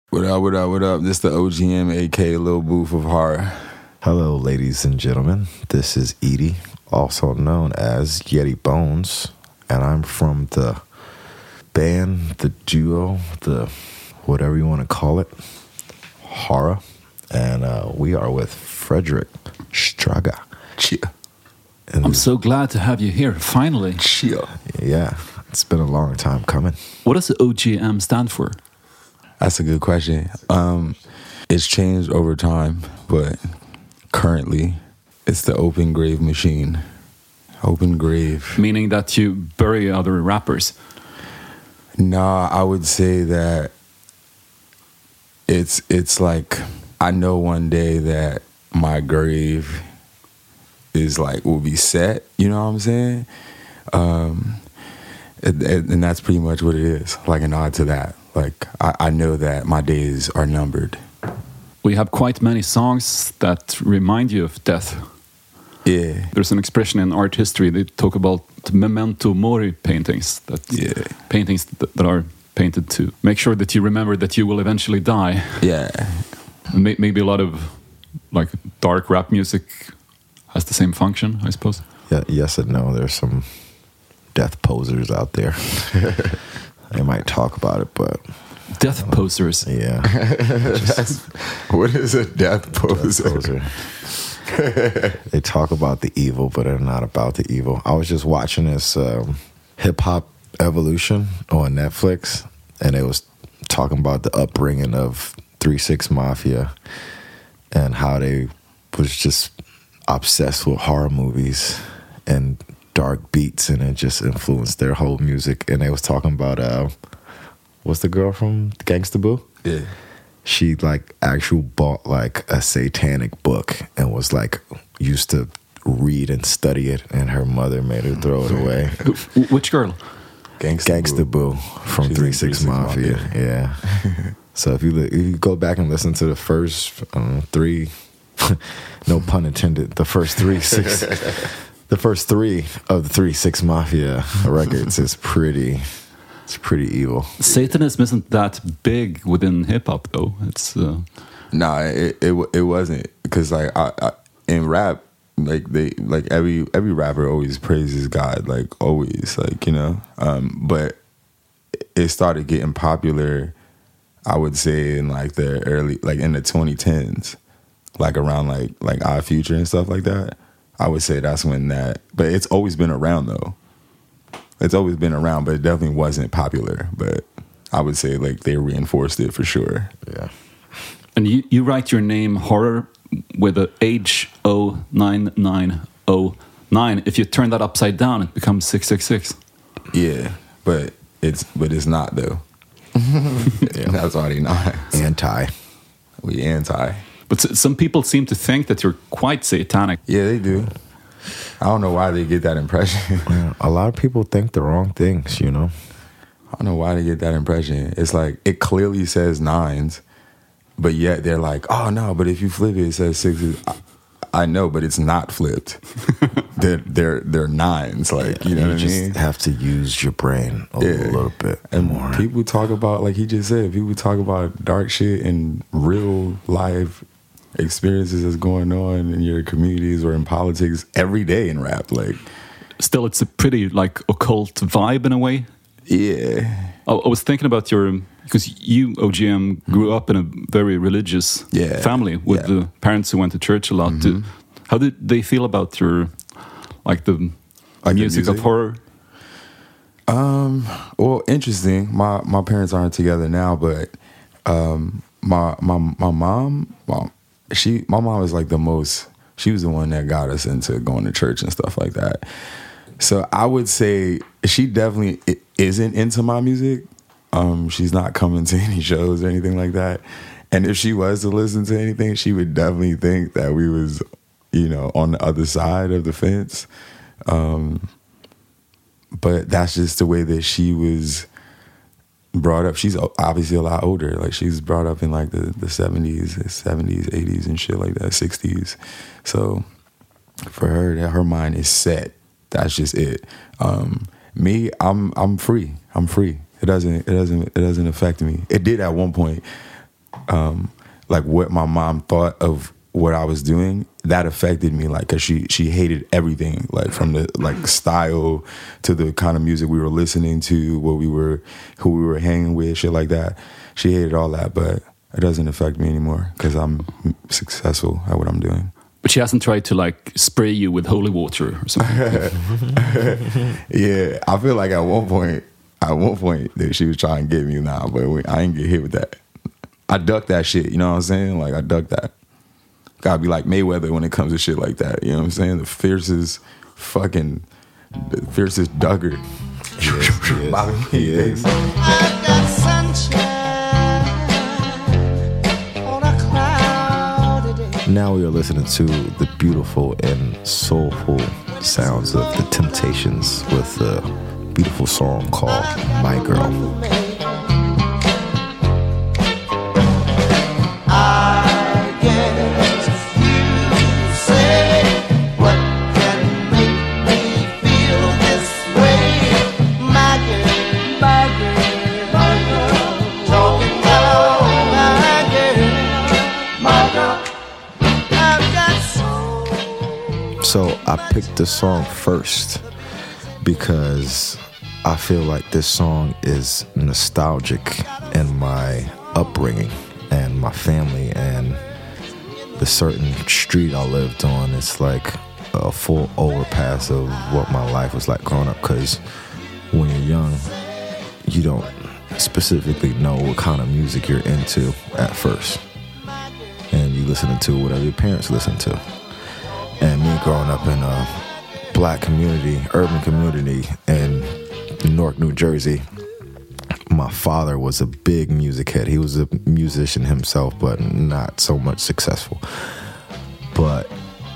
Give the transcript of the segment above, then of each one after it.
What up, what up, what up? This the OGM, aka Lil Booth of Horror. Hello, ladies and gentlemen. This is Edie, also known as Yeti Bones, and I'm from the band, the duo, the whatever you want to call it, Horror, and we are with Frederick Straga. Chia. And I'm so glad to have you here, finally. Chia. Yeah, it's been a long time coming. What does the OGM stand for? That's a good question. It's changed over time, but currently it's the Open Grave Machine. Open Grave. Meaning that you bury other rappers. Nah, I would say that it's like I know one day that my grave is like will be set, you know what I'm saying? And that's pretty much what it is, like an nod to that. Like I know that my days are numbered. We have quite many songs that remind you of death. Yeah. There's an expression in art history, they talk about memento mori paintings. Paintings that are painted to make sure that you remember that you will eventually die. Yeah. Maybe a lot of like dark rap music has the same function, I suppose. Yeah, yes and no. There's some death posers out there. They might talk about it, but Death posers. yeah. What is a death poser? Death poser. They talk about the evil, but they're not about the evil. I was just watching this Hip Hop Evolution on Netflix, and it was talking about the upbringing of 3 6 Mafia and how they was just obsessed with horror movies and dark beats, and it just influenced their whole music. And they was talking about what's the girl from Gangsta Boo? Yeah. She like actually bought like a satanic book and was like used to read and study it, and her mother made her throw it away. Which girl? Gangsta Boo from She's 3 in 6 3 6 Mafia. Yeah. So if you go back and listen to the first 3, no pun intended, the first 3 6. The first 3 of the 3 6 Mafia records is pretty evil. Satanism isn't that big within hip hop, though. It's Nah, it wasn't, because like I in rap, like every rapper always praises God, like always, like, you know. But it started getting popular, I would say, in like the early, like in the 2010s, like around like Odd Future and stuff like that. I would say that's when that, but it's always been around though. It's always been around, but it definitely wasn't popular. But I would say like they reinforced it for sure. Yeah. and you write your name Horror with a H-O-9-9-0-9. If you turn that upside down, it becomes 666. Yeah, but it's not though. Yeah. That's already not. We anti. But some people seem to think that you're quite satanic. Yeah, they do. I don't know why they get that impression. Yeah, a lot of people think the wrong things, you know. I don't know why they get that impression. It's like it clearly says 9s, but yet they're like, oh no, but if you flip it, it says 6s. I know, but it's not flipped. they're 9s, like, you know what I mean? You just have to use your brain a little bit and more. People talk about, like he just said, people talk about dark shit and real life experiences that's going on in your communities or in politics every day in rap. Like, Still, it's a pretty like occult vibe in a way. yeah. I was thinking about because you, OGM, grew up in a very religious family with the parents who went to church a lot. Mm-hmm. How did they feel about your, like the music of horror? Well, interesting. My parents aren't together now, but my mom, my mom is like she was the one that got us into going to church and stuff like that. So I would say she definitely isn't into my music. She's not coming to any shows or anything like that. And if she was to listen to anything, she would definitely think that we was, you know, on the other side of the fence. But that's just the way that she was brought up. She's obviously a lot older. Like, she was brought up in like the 70s, 80s and shit like that, 60s. So for her, her mind is set. That's just it. Me, I'm free. I'm free. It doesn't affect me. It did at one point. like what my mom thought of what I was doing, that affected me. Like, cause she hated everything, like from the like style to the kind of music we were listening to, who we were hanging with, shit like that. She hated all that, but it doesn't affect me anymore because I'm successful at what I'm doing. But she hasn't tried to like spray you with holy water or something. Yeah, I feel like at one point that she was trying to get me now, but I ain't get hit with that. I duck that shit, you know what I'm saying? Like, I duck that. Gotta be like Mayweather when it comes to shit like that, you know what I'm saying? The fiercest ducker. He is. I've got sunshine on a cloudy day. Now we are listening to the beautiful and soulful sounds of The Temptations with a beautiful song called My Girl. So I picked the song first because I feel like this song is nostalgic in my upbringing and my family and the certain street I lived on. It's like a full overpass of what my life was like growing up, because when you're young, you don't specifically know what kind of music you're into at first, and you listen to whatever your parents listen to. And me growing up in a black community, urban community in Newark, New Jersey, my father was a big music head. He was a musician himself, but not so much successful. But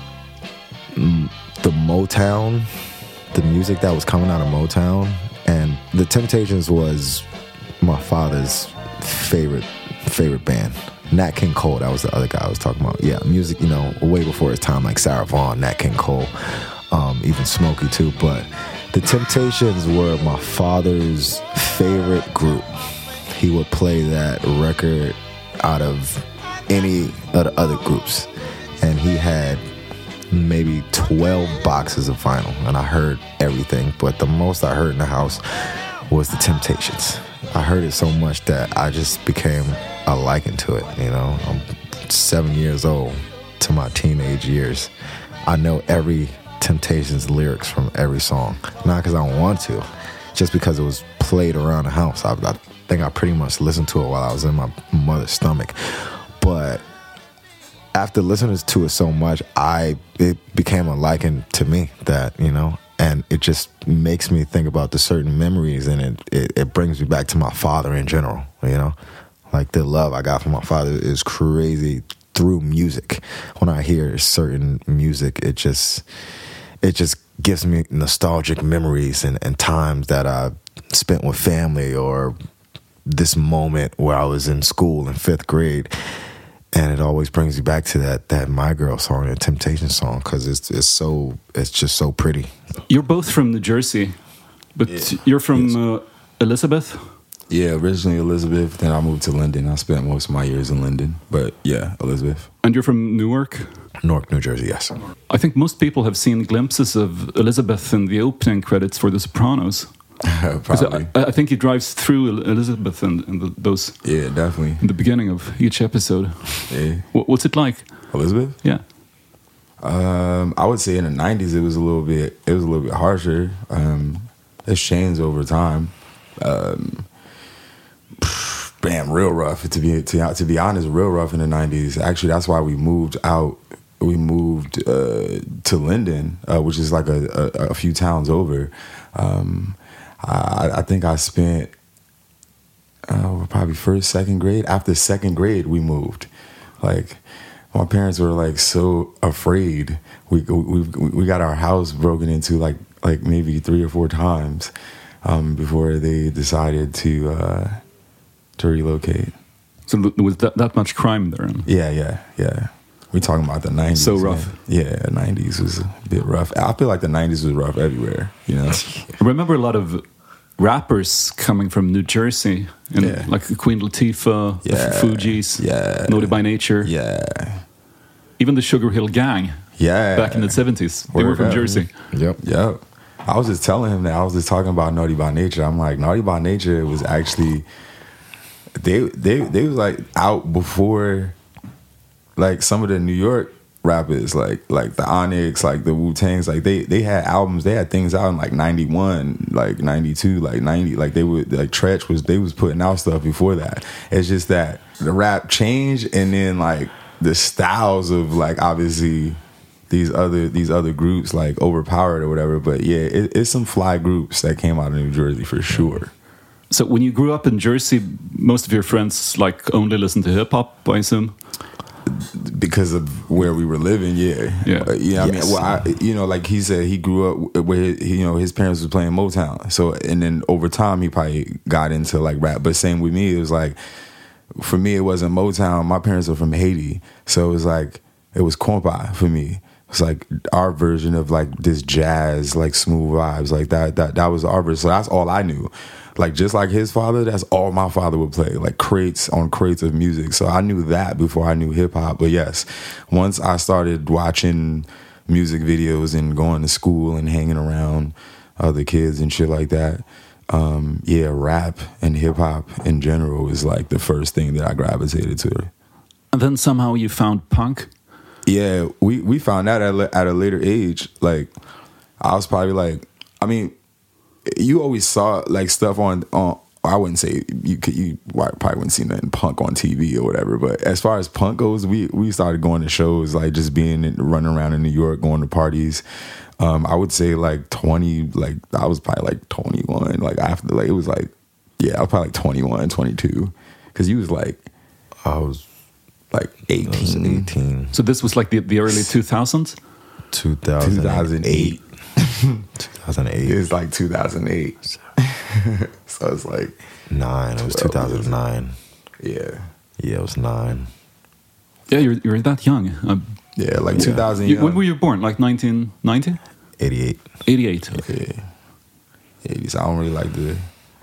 the Motown, the music that was coming out of Motown, and The Temptations was my father's favorite band. Nat King Cole, that was the other guy I was talking about. Yeah, music, you know, way before his time, like Sarah Vaughan, Nat King Cole, even Smokey too. But The Temptations were my father's favorite group. He would play that record out of any of the other groups. And he had maybe 12 boxes of vinyl, and I heard everything. But the most I heard in the house was The Temptations. I heard it so much that I just became a liking to it, you know. I'm 7 years old to my teenage years. I know every Temptations lyrics from every song. Not because I want to, just because it was played around the house. I think I pretty much listened to it while I was in my mother's stomach. But after listening to it so much, it became a liking to me that, you know, and it just makes me think about the certain memories, and it brings me back to my father in general, you know. Like, the love I got from my father is crazy through music. When I hear certain music, it just gives me nostalgic memories and times that I spent with family, or this moment where I was in school in 5th grade. And it always brings me back to that My Girl song, that Temptation song, because it's just so pretty. You're both from New Jersey, but yeah. You're from Elizabeth? Yeah, originally Elizabeth, then I moved to Linden. I spent most of my years in Linden, but yeah, Elizabeth. And you're from Newark? Newark, New Jersey, yes. I think most people have seen glimpses of Elizabeth in the opening credits for The Sopranos. Probably. I think he drives through Elizabeth and those. Yeah, definitely. In the beginning of each episode. Yeah. What's it like? Elizabeth? Yeah. I would say in the 90s it was a little bit harsher. It's changed over time. Bam, real rough. To be honest, real rough in the 90s. Actually, that's why we moved out. We moved to Linden, which is like a few towns over. I think I spent probably 1st, 2nd grade. After 2nd grade, we moved. Like, my parents were like so afraid. We got our house broken into like maybe 3 or 4 times before they decided to relocate. So was that much crime there? Yeah. We're talking about the 90s. So rough. Man. Yeah, 90s was a bit rough. I feel like the 90s was rough everywhere, you know? I remember a lot of rappers coming from New Jersey, and Yeah. like Queen Latifah, the Yeah. Fugees, Yeah. Naughty by Nature, Yeah. even the Sugar Hill Gang Yeah. back in the 70s. They were Word from up. Jersey. Yep. Yep. I was just telling him that. I was just talking about Naughty by Nature. I'm like, Naughty by Nature was actually they was like out before like some of the New York rappers, like the Onyx, like the Wu-Tangs, like they had albums, they had things out in like 91, like 92, like 90, like they would, like Tretch was, they was putting out stuff before that. It's just that the rap changed, and then like the styles of like obviously these other groups like overpowered or whatever. But yeah, it's some fly groups that came out of New Jersey for sure. So when you grew up in Jersey, most of your friends like only listened to hip hop, I assume. Because of where we were living, yeah. Yeah. I Yes. mean, well, like he said, he grew up where his parents was playing Motown. So, and then over time, he probably got into like rap. But same with me, it was like, for me, it wasn't Motown. My parents are from Haiti, so it was like it was compa for me. It's like our version of like this jazz, like smooth vibes, like that was our version. So that's all I knew. Like just like his father, that's all my father would play, like crates on crates of music. So I knew that before I knew hip hop. But yes, once I started watching music videos and going to school and hanging around other kids and shit like that, yeah, rap and hip hop in general was like the first thing that I gravitated to. And then somehow you found punk. Yeah, we found out at a later age. Like I was probably like, I mean, you always saw like stuff on I wouldn't say you probably wouldn't see nothing punk on TV or whatever, but as far as punk goes, we started going to shows, like just running around in New York, going to parties. I would say like 20, like I was probably like 21, like after, like it was like, yeah, I was probably like 21, 22, because you was like, I was like 18. I was 18. So this was like the early 2000s? 2008. 2008. It's like 2008. So it's like 9. It was 2009. Yeah. Yeah, it was 9. Yeah, you're that young. Yeah, like 2000. When were you born? Like 1990? 88. 88. Yeah. 80s. I don't really like to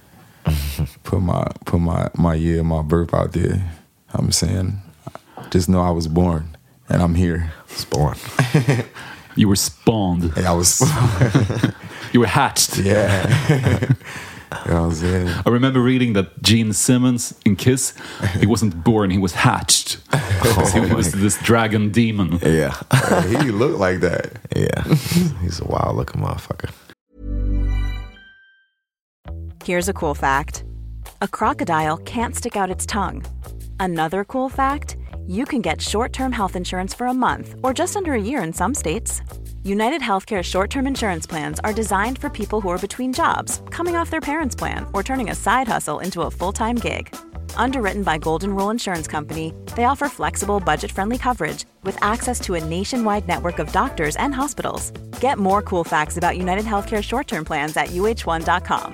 put my year, my birth out there. I'm saying, just know I was born and I'm here. I was born. You were spawned. And I was, You were hatched. yeah. You know what I'm saying? I remember reading that Gene Simmons in Kiss, he wasn't born, he was hatched. He was this dragon demon. Yeah. He looked like that. Yeah. He's a wild looking motherfucker. Here's a cool fact: a crocodile can't stick out its tongue. Another cool fact: you can get short-term health insurance for a month or just under a year in some states. United Healthcare short-term insurance plans are designed for people who are between jobs, coming off their parents' plan, or turning a side hustle into a full-time gig. Underwritten by Golden Rule Insurance Company, they offer flexible, budget-friendly coverage with access to a nationwide network of doctors and hospitals. Get more cool facts about United Healthcare short-term plans at uh1.com.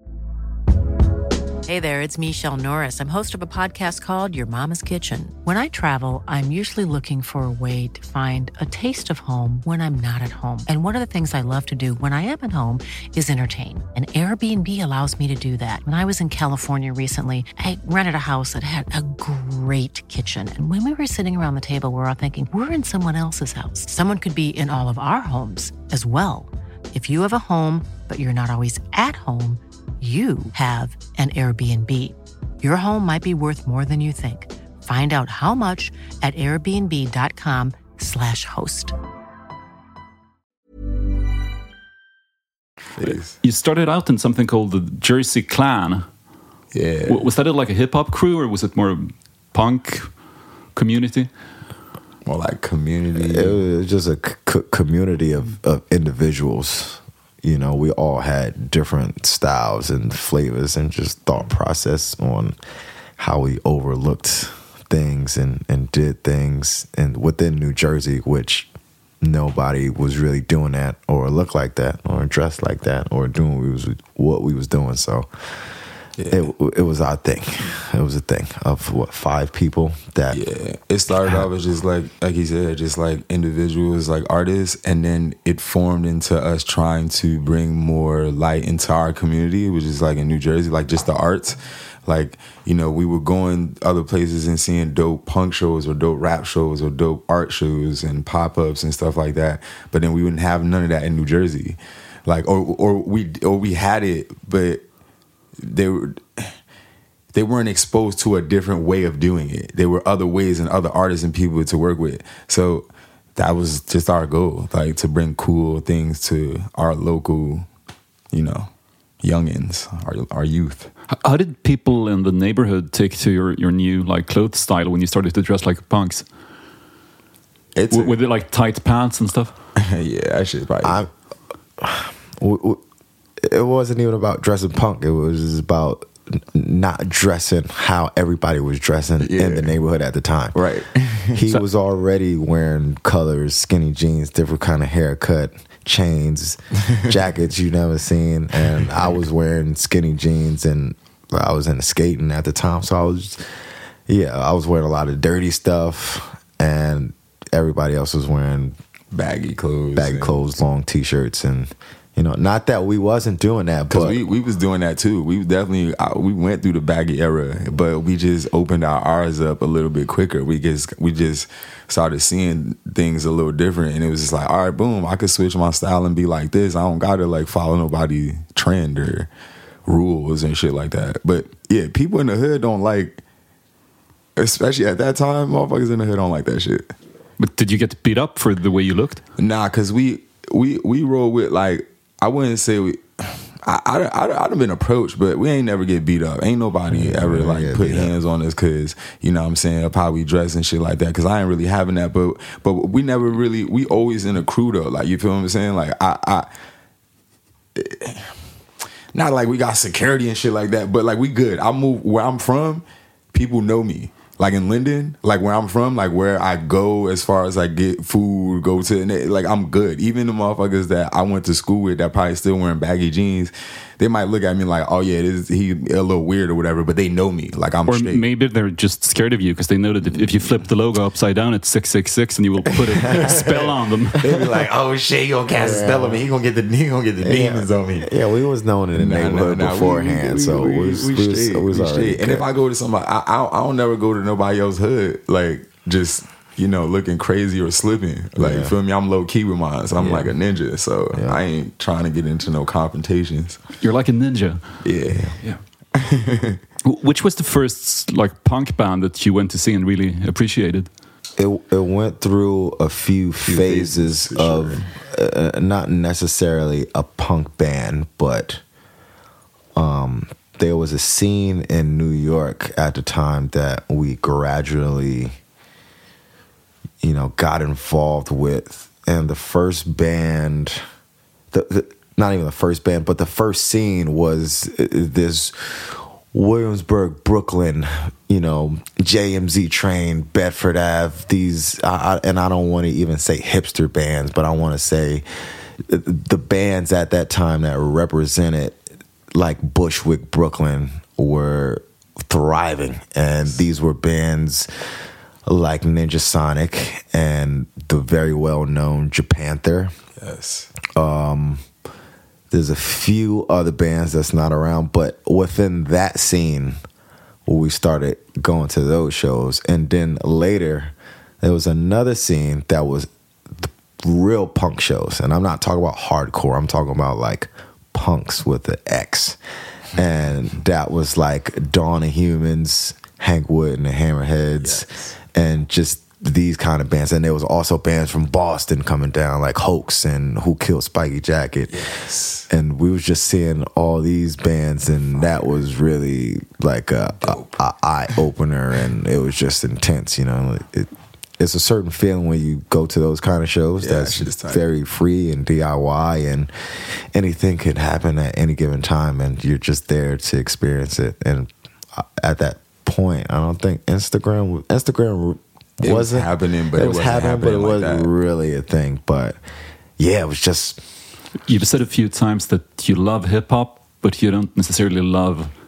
Hey there, it's Michelle Norris. I'm host of a podcast called Your Mama's Kitchen. When I travel, I'm usually looking for a way to find a taste of home when I'm not at home. And one of the things I love to do when I am at home is entertain. And Airbnb allows me to do that. When I was in California recently, I rented a house that had a great kitchen. And when we were sitting around the table, we were all thinking, we're in someone else's house. Someone could be in all of our homes as well. If you have a home, but you're not always at home, you have an Airbnb. Your home might be worth more than you think. Find out how much at airbnb.com/host. You started out in something called the Jersey Clan. Yeah. Was that like a hip-hop crew, or was it more punk community? More like community. It was just a community of individuals. You know, we all had different styles and flavors and just thought process on how we overlooked things and did things and within New Jersey, which nobody was really doing that or looked like that or dressed like that or doing what we was doing. So It was our thing. It was a thing of 5 people that. Yeah, it started off as just like he said, just like individuals, like artists, and then it formed into us trying to bring more light into our community, which is like in New Jersey, like just the arts. Like, you know, we were going other places and seeing dope punk shows or dope rap shows or dope art shows and pop-ups and stuff like that. But then we wouldn't have none of that in New Jersey. Like, or we had it, but they weren't exposed to a different way of doing it. There were other ways and other artists and people to work with. So that was just our goal, like to bring cool things to our local, you know, youngins, our youth. How did people in the neighborhood take to your new like clothes style when you started to dress like punks? With it like tight pants and stuff? Yeah, that shit's probably... It wasn't even about dressing punk. It was about not dressing how everybody was dressing in the neighborhood at the time. Right. He was already wearing colors, skinny jeans, different kind of haircut, chains, jackets you never seen. And I was wearing skinny jeans and I was into skating at the time. So I was wearing a lot of dirty stuff and everybody else was wearing baggy clothes, long t-shirts and... You know, not that we wasn't doing that, but we was doing that too. We definitely we went through the baggy era, but we just opened our eyes up a little bit quicker. We just started seeing things a little different, and it was just like, all right, boom, I could switch my style and be like this. I don't gotta like follow nobody trend or rules and shit like that. But yeah, people in the hood don't like, especially at that time, motherfuckers in the hood don't like that shit. But did you get beat up for the way you looked? Nah, cause we roll with like. I wouldn't say I'd have been approached, but we ain't never get beat up. Ain't nobody ever like put hands on us because, you know what I'm saying, of how we dress and shit like that. Because I ain't really having that. But we never really, we always in a crew though. Like, you feel what I'm saying? Like, not like we got security and shit like that, but like we good. I move where I'm from, people know me. Like in Linden, like where I'm from, like where I go as far as like get food, go to, like I'm good. Even the motherfuckers that I went to school with that probably still wearing baggy jeans, they might look at me like, oh yeah, he a little weird or whatever, but they know me. Like I'm straight. Or maybe they're just scared of you because they know that if you flip the logo upside down, it's 666 and you will put a spell on them. They be like, oh shit, he gonna cast a spell on me. He gonna get the demons on me. Yeah, we was known in the neighborhood beforehand, so we was straight. And if I go to somebody, I don't never go to nobody else's hood, like just, you know, looking crazy or slipping. Like, you feel me? I'm low key with mine, so I'm like a ninja. So I ain't trying to get into no confrontations. You're like a ninja. Yeah. Which was the first like punk band that you went to see and really appreciated? It went through a few phases of not necessarily a punk band, but there was a scene in New York at the time that we gradually, you know, got involved with. And the first band, not even the first band, but the first scene was this Williamsburg, Brooklyn, you know, JMZ Train, Bedford Ave, these, and I don't want to even say hipster bands, but I want to say the bands at that time that represented like Bushwick, Brooklyn were thriving. And these were bands like Ninja Sonic and the very well-known Japanther. Yes. There's a few other bands that's not around, but within that scene, we started going to those shows. And then later, there was another scene that was the real punk shows. And I'm not talking about hardcore. I'm talking about like punks with the X. And that was like Dawn of Humans, Hank Wood and the Hammerheads, and just these kind of bands. And there was also bands from Boston coming down, like Hoax and Who Killed Spiky Jacket. Yes. And we was just seeing all these bands, and that was really like a eye opener, and it was just intense, you know. It's a certain feeling when you go to those kind of shows that's very free and DIY, and anything could happen at any given time, and you're just there to experience it. And at that point, I don't think Instagram wasn't happening, but it wasn't really a thing. But yeah, it was just. You've said a few times that you love hip hop, but you don't necessarily love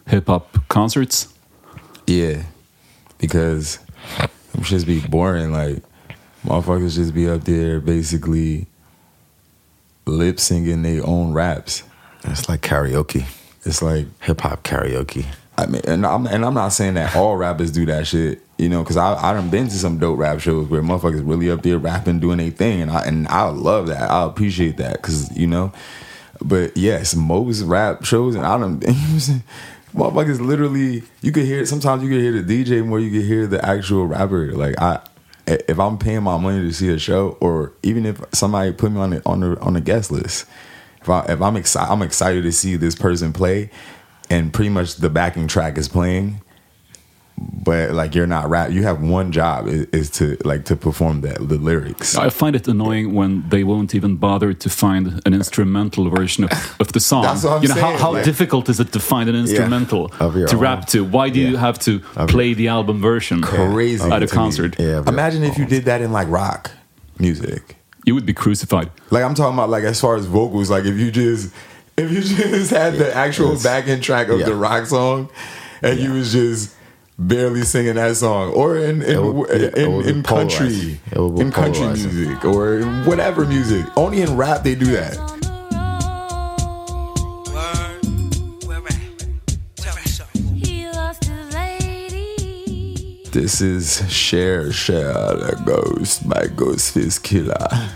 hip hop concerts? Yeah, because it just be boring. Like motherfuckers just be up there basically lip singing their own raps. It's like karaoke. It's like Hip hop karaoke. I mean, and I'm not saying that all rappers do that shit, you know, because I done been to some dope rap shows where motherfuckers really up there rapping, doing their thing, and I love that. I appreciate that, because you know. But yes, most rap shows, and I done motherfuckers literally, you could hear. Sometimes you could hear the DJ more you could hear the actual rapper. Like if I'm paying my money to see a show, or even if somebody put me on the guest list, if I'm excited to see this person play. And pretty much the backing track is playing, but like you're not rap. You have one job is to perform the lyrics. I find it annoying when they won't even bother to find an instrumental version of the song. That's what I'm saying. How difficult is it to find an instrumental to rap to? Why do you have to play the album version Crazy at a concert? Yeah, imagine if you did that in like rock music. You would be crucified. Like I'm talking about, like as far as vocals, like if you just had the actual backing track of the rock song, and you was just barely singing that song, or in country music or whatever music. Only in rap they do that. This is Share the Ghost by Ghostface Killah.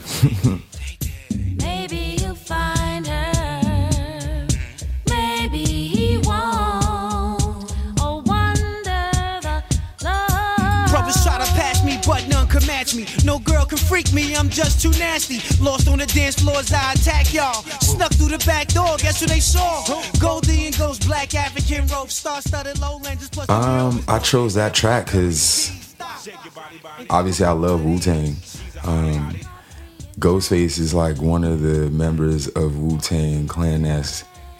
Me. No girl can freak me, I'm just too nasty. Lost on the dance floors, I attack y'all. Snuck through the back door, guess who they saw? Goldie and Ghost, black African rope, star-studded lowlanders plus. I chose that track because obviously I love Wu-Tang. Ghostface is like one of the members of Wu-Tang Clan that's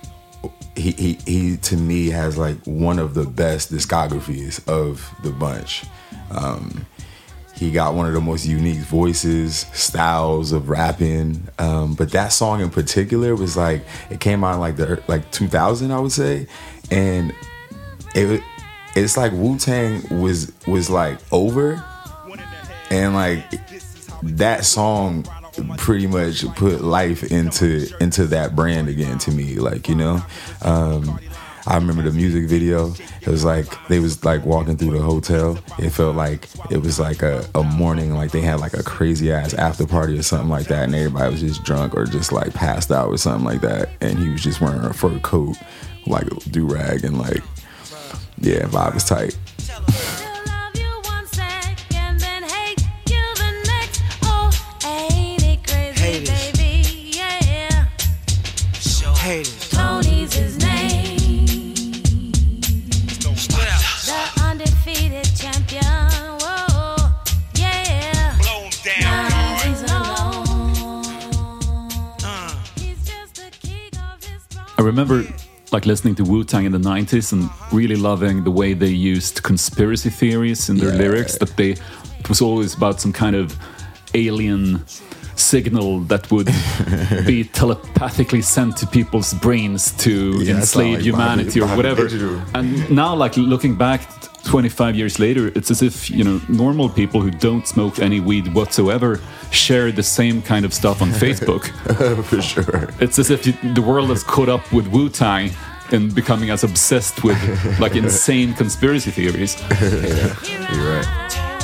he to me has like one of the best discographies of the bunch. He got one of the most unique voices, styles of rapping. But that song in particular was like, it came out in like 2000, I would say. And it's like Wu-Tang was like over. And like that song pretty much put life into that brand again to me. Like, you know, I remember the music video. It was like they was like walking through the hotel. It felt like it was like a morning, like they had like a crazy ass after party or something like that, and everybody was just drunk or just like passed out or something like that. And he was just wearing a fur coat, like a do-rag, and like, yeah, vibe was tight. I remember like listening to Wu-Tang in the 90s and really loving the way they used conspiracy theories in their lyrics, that it was always about some kind of alien signal that would be telepathically sent to people's brains to enslave humanity or whatever. And now, like looking back 25 years later, it's as if, you know, normal people who don't smoke any weed whatsoever share the same kind of stuff on Facebook. For sure. It's as if the world has caught up with Wu-Tang and becoming as obsessed with like insane conspiracy theories. Yeah, you're right.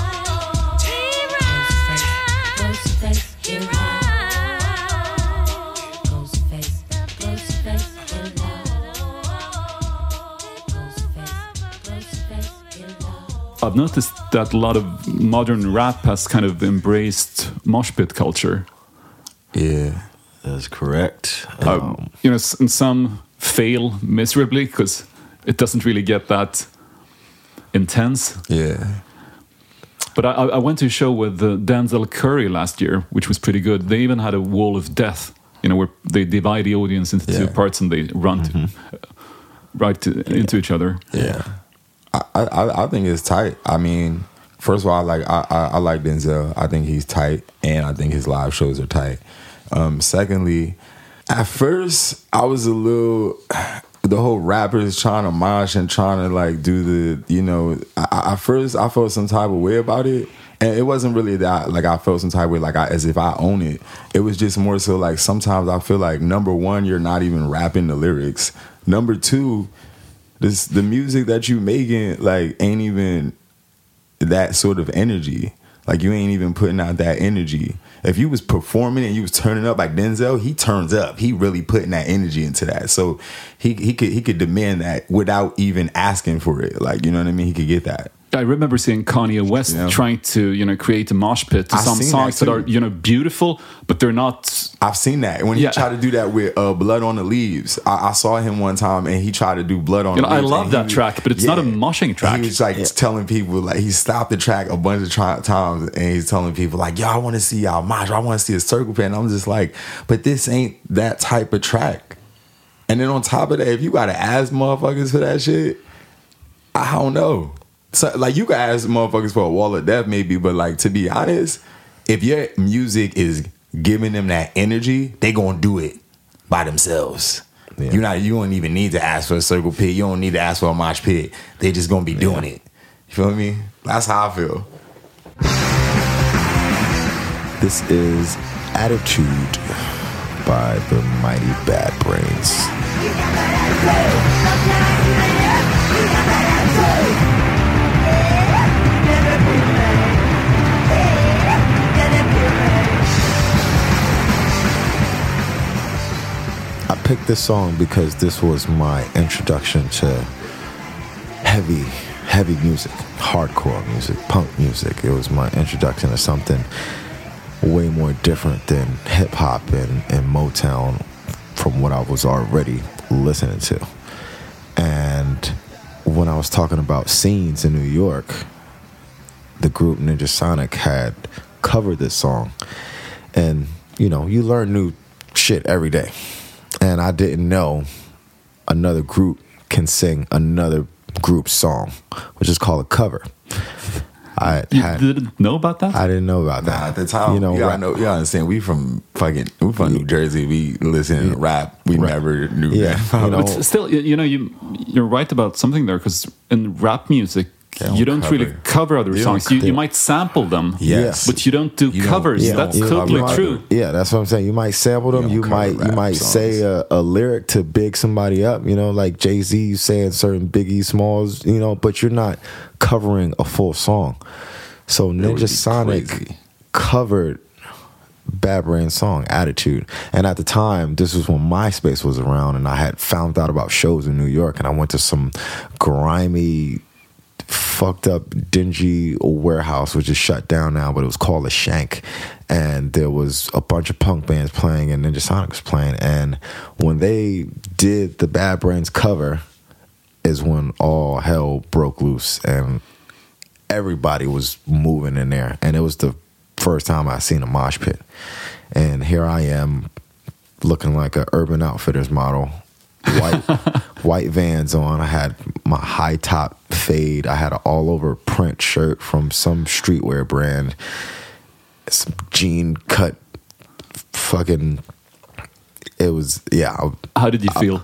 I've noticed that a lot of modern rap has kind of embraced mosh pit culture. Yeah, that's correct. You know, and some fail miserably because it doesn't really get that intense. Yeah. But I went to a show with Denzel Curry last year, which was pretty good. They even had a wall of death, you know, where they divide the audience into two parts and they run into each other. Yeah. I think it's tight. I mean, first of all, I like Denzel. I think he's tight, and I think his live shows are tight. Secondly, at first I was a little the whole rappers trying to mosh and trying to like do the, you know, I first I felt some type of way about it. And it wasn't really that like I felt some type of way like as if I own it. It was just more so like sometimes I feel like number one, you're not even rapping the lyrics. Number two, the music that you making like ain't even that sort of energy. Like you ain't even putting out that energy. If you was performing and you was turning up like Denzel, he turns up. He really putting that energy into that. So he could demand that without even asking for it. Like, you know what I mean? He could get that. I remember seeing Kanye West trying to, you know, create a mosh pit to some songs that are, you know, beautiful, but they're not. I've seen that. When he tried to do that with Blood on the Leaves, I saw him one time and he tried to do Blood on the Leaves. I love that track, but it's not a moshing track. He was like telling people, like he stopped the track a bunch of times and he's telling people like, yo, I want to see y'all mosh. I want to see a circle pit. And I'm just like, but this ain't that type of track. And then on top of that, if you got to ask motherfuckers for that shit, I don't know. So, like, you can ask motherfuckers for a wall of death maybe, but like, to be honest, if your music is giving them that energy, they gonna do it by themselves. Yeah. You don't even need to ask for a circle pit. You don't need to ask for a mosh pit. They just gonna be doing it. You feel me? That's how I feel. This is Attitude by the Mighty Bad Brains. I picked this song because this was my introduction to heavy music, hardcore music, punk music. It was my introduction to something way more different than hip hop and Motown from what I was already listening to. And when I was talking about scenes in New York, the group Ninja Sonic had covered this song. And, you know, you learn new shit every day. And I didn't know another group can sing another group's song, which is called a cover. You didn't know about that? I didn't know about that. Nah, at the time, you gotta understand, we from New Jersey. We listen to rap. We never knew that. But still, you know, you're right about something there, because in rap music, you don't really cover other songs. You might sample them, but you don't do covers. That's totally true. Yeah, that's what I'm saying. You might sample them. You might say a lyric to big somebody up. You know, like Jay-Z saying certain Biggie Smalls. You know, but you're not covering a full song. So Ninja Sonic covered Bad Brains' song Attitude, and at the time, this was when MySpace was around, and I had found out about shows in New York, and I went to some grimy, fucked up, dingy warehouse, which is shut down now, but it was called a Shank, and there was a bunch of punk bands playing and Ninja Sonic was playing. And when they did the Bad Brains cover is when all hell broke loose and everybody was moving in there, and it was the first time I seen a mosh pit. And here I am looking like a Urban Outfitters model, white Vans on. I had my high top fade. I had an all over print shirt from some streetwear brand. Some jean cut fucking. It was, How did you feel?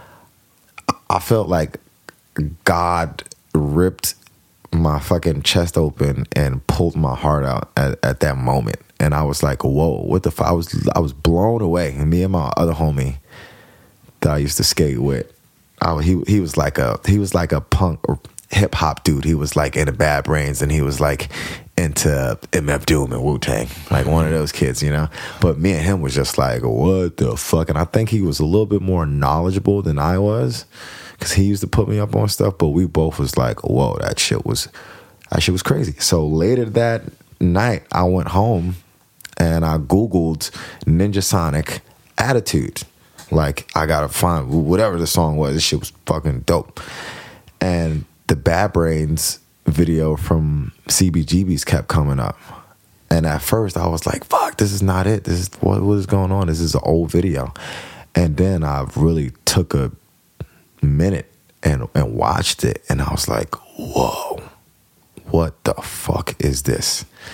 I felt like God ripped my fucking chest open and pulled my heart out at that moment. And I was like, whoa, what the fuck? I was blown away. And me and my other homie that I used to skate with, he was like a punk or hip hop dude. He was like into Bad Brains, and he was like into MF Doom and Wu-Tang, like one of those kids, you know. But me and him was just like, what the fuck? And I think he was a little bit more knowledgeable than I was, because he used to put me up on stuff. But we both was like, whoa, that shit was crazy. So later that night, I went home and I Googled Ninja Sonic Attitude. Like, I gotta find whatever the song was. This shit was fucking dope. And the Bad Brains video from CBGB's kept coming up. And at first I was like, fuck, this is not it. This is what is going on? This is an old video. And then I really took a minute and watched it, and I was like, whoa, what the fuck is this?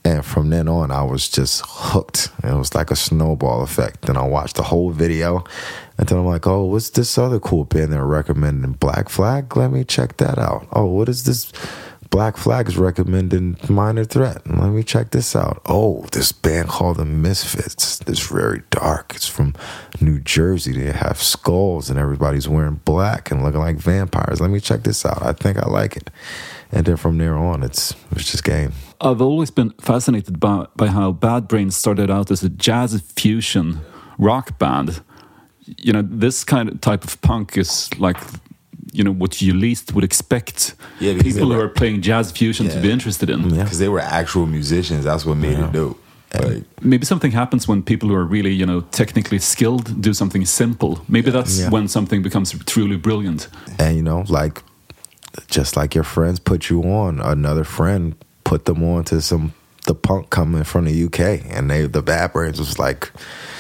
And from then on, I was just hooked. It was like a snowball effect. Then I watched the whole video, and then I'm like, oh, what's this other cool band they're recommending? Black Flag? Let me check that out. Oh, what is this? Black Flag is recommending Minor Threat. Let me check this out. Oh, this band called the Misfits. It's very dark. It's from New Jersey. They have skulls, and everybody's wearing black and looking like vampires. Let me check this out. I think I like it. And then from there on, it's just game. I've always been fascinated by how Bad Brains started out as a jazz fusion rock band. You know, this kind of type of punk is like, you know, what you least would expect people who are playing jazz fusion to be interested in. Because they were actual musicians. That's what made it dope. Like, maybe something happens when people who are really, you know, technically skilled do something simple. Maybe that's when something becomes truly brilliant. And, you know, like, just like your friends put you on, another friend put them on to the punk coming from the UK, and the Bad Brains was like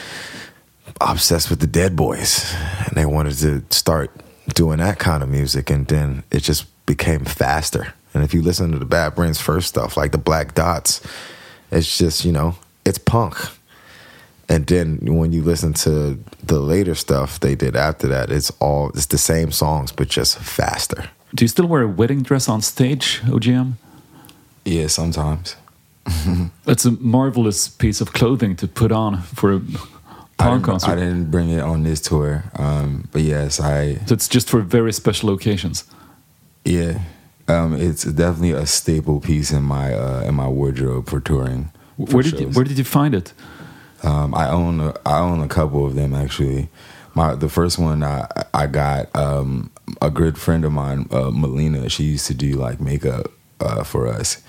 obsessed with the Dead Boys, and they wanted to start doing that kind of music, and then it just became faster. And if you listen to the Bad Brains' first stuff, like the Black Dots, it's just, you know, it's punk. And then when you listen to the later stuff they did after that, it's the same songs but just faster. Do you still wear a wedding dress on stage, OGM? yeah, sometimes. That's a marvelous piece of clothing to put on for a punk concert. I didn't bring it on this tour, but yes, So it's just for very special occasions. Yeah, it's definitely a staple piece in my wardrobe for touring. Where did you find it? I own a couple of them actually. The first one I got a good friend of mine, Melina. She used to do like makeup for us.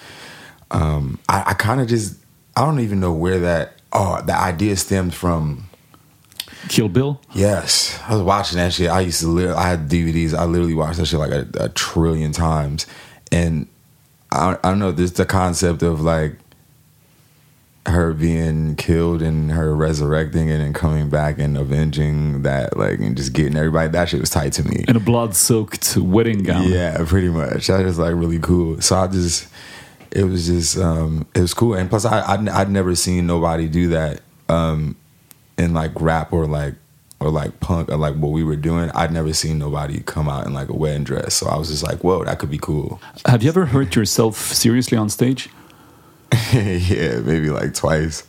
I kind of just, I don't even know where the idea stemmed from. Kill Bill? Yes, I was watching that shit. I had DVDs. I literally watched that shit like a trillion times, and I don't know. There's the concept of like her being killed and her resurrecting and then coming back and avenging that, like, and just getting everybody. That shit was tight to me. In a blood-soaked wedding gown. Yeah, pretty much. That was like really cool. So it was cool. And plus, I'd never seen nobody do that in like rap or like punk or like what we were doing. I'd never seen nobody come out in like a wedding dress. So I was just like, whoa, that could be cool. Have you ever hurt yourself seriously on stage? Yeah, maybe like twice.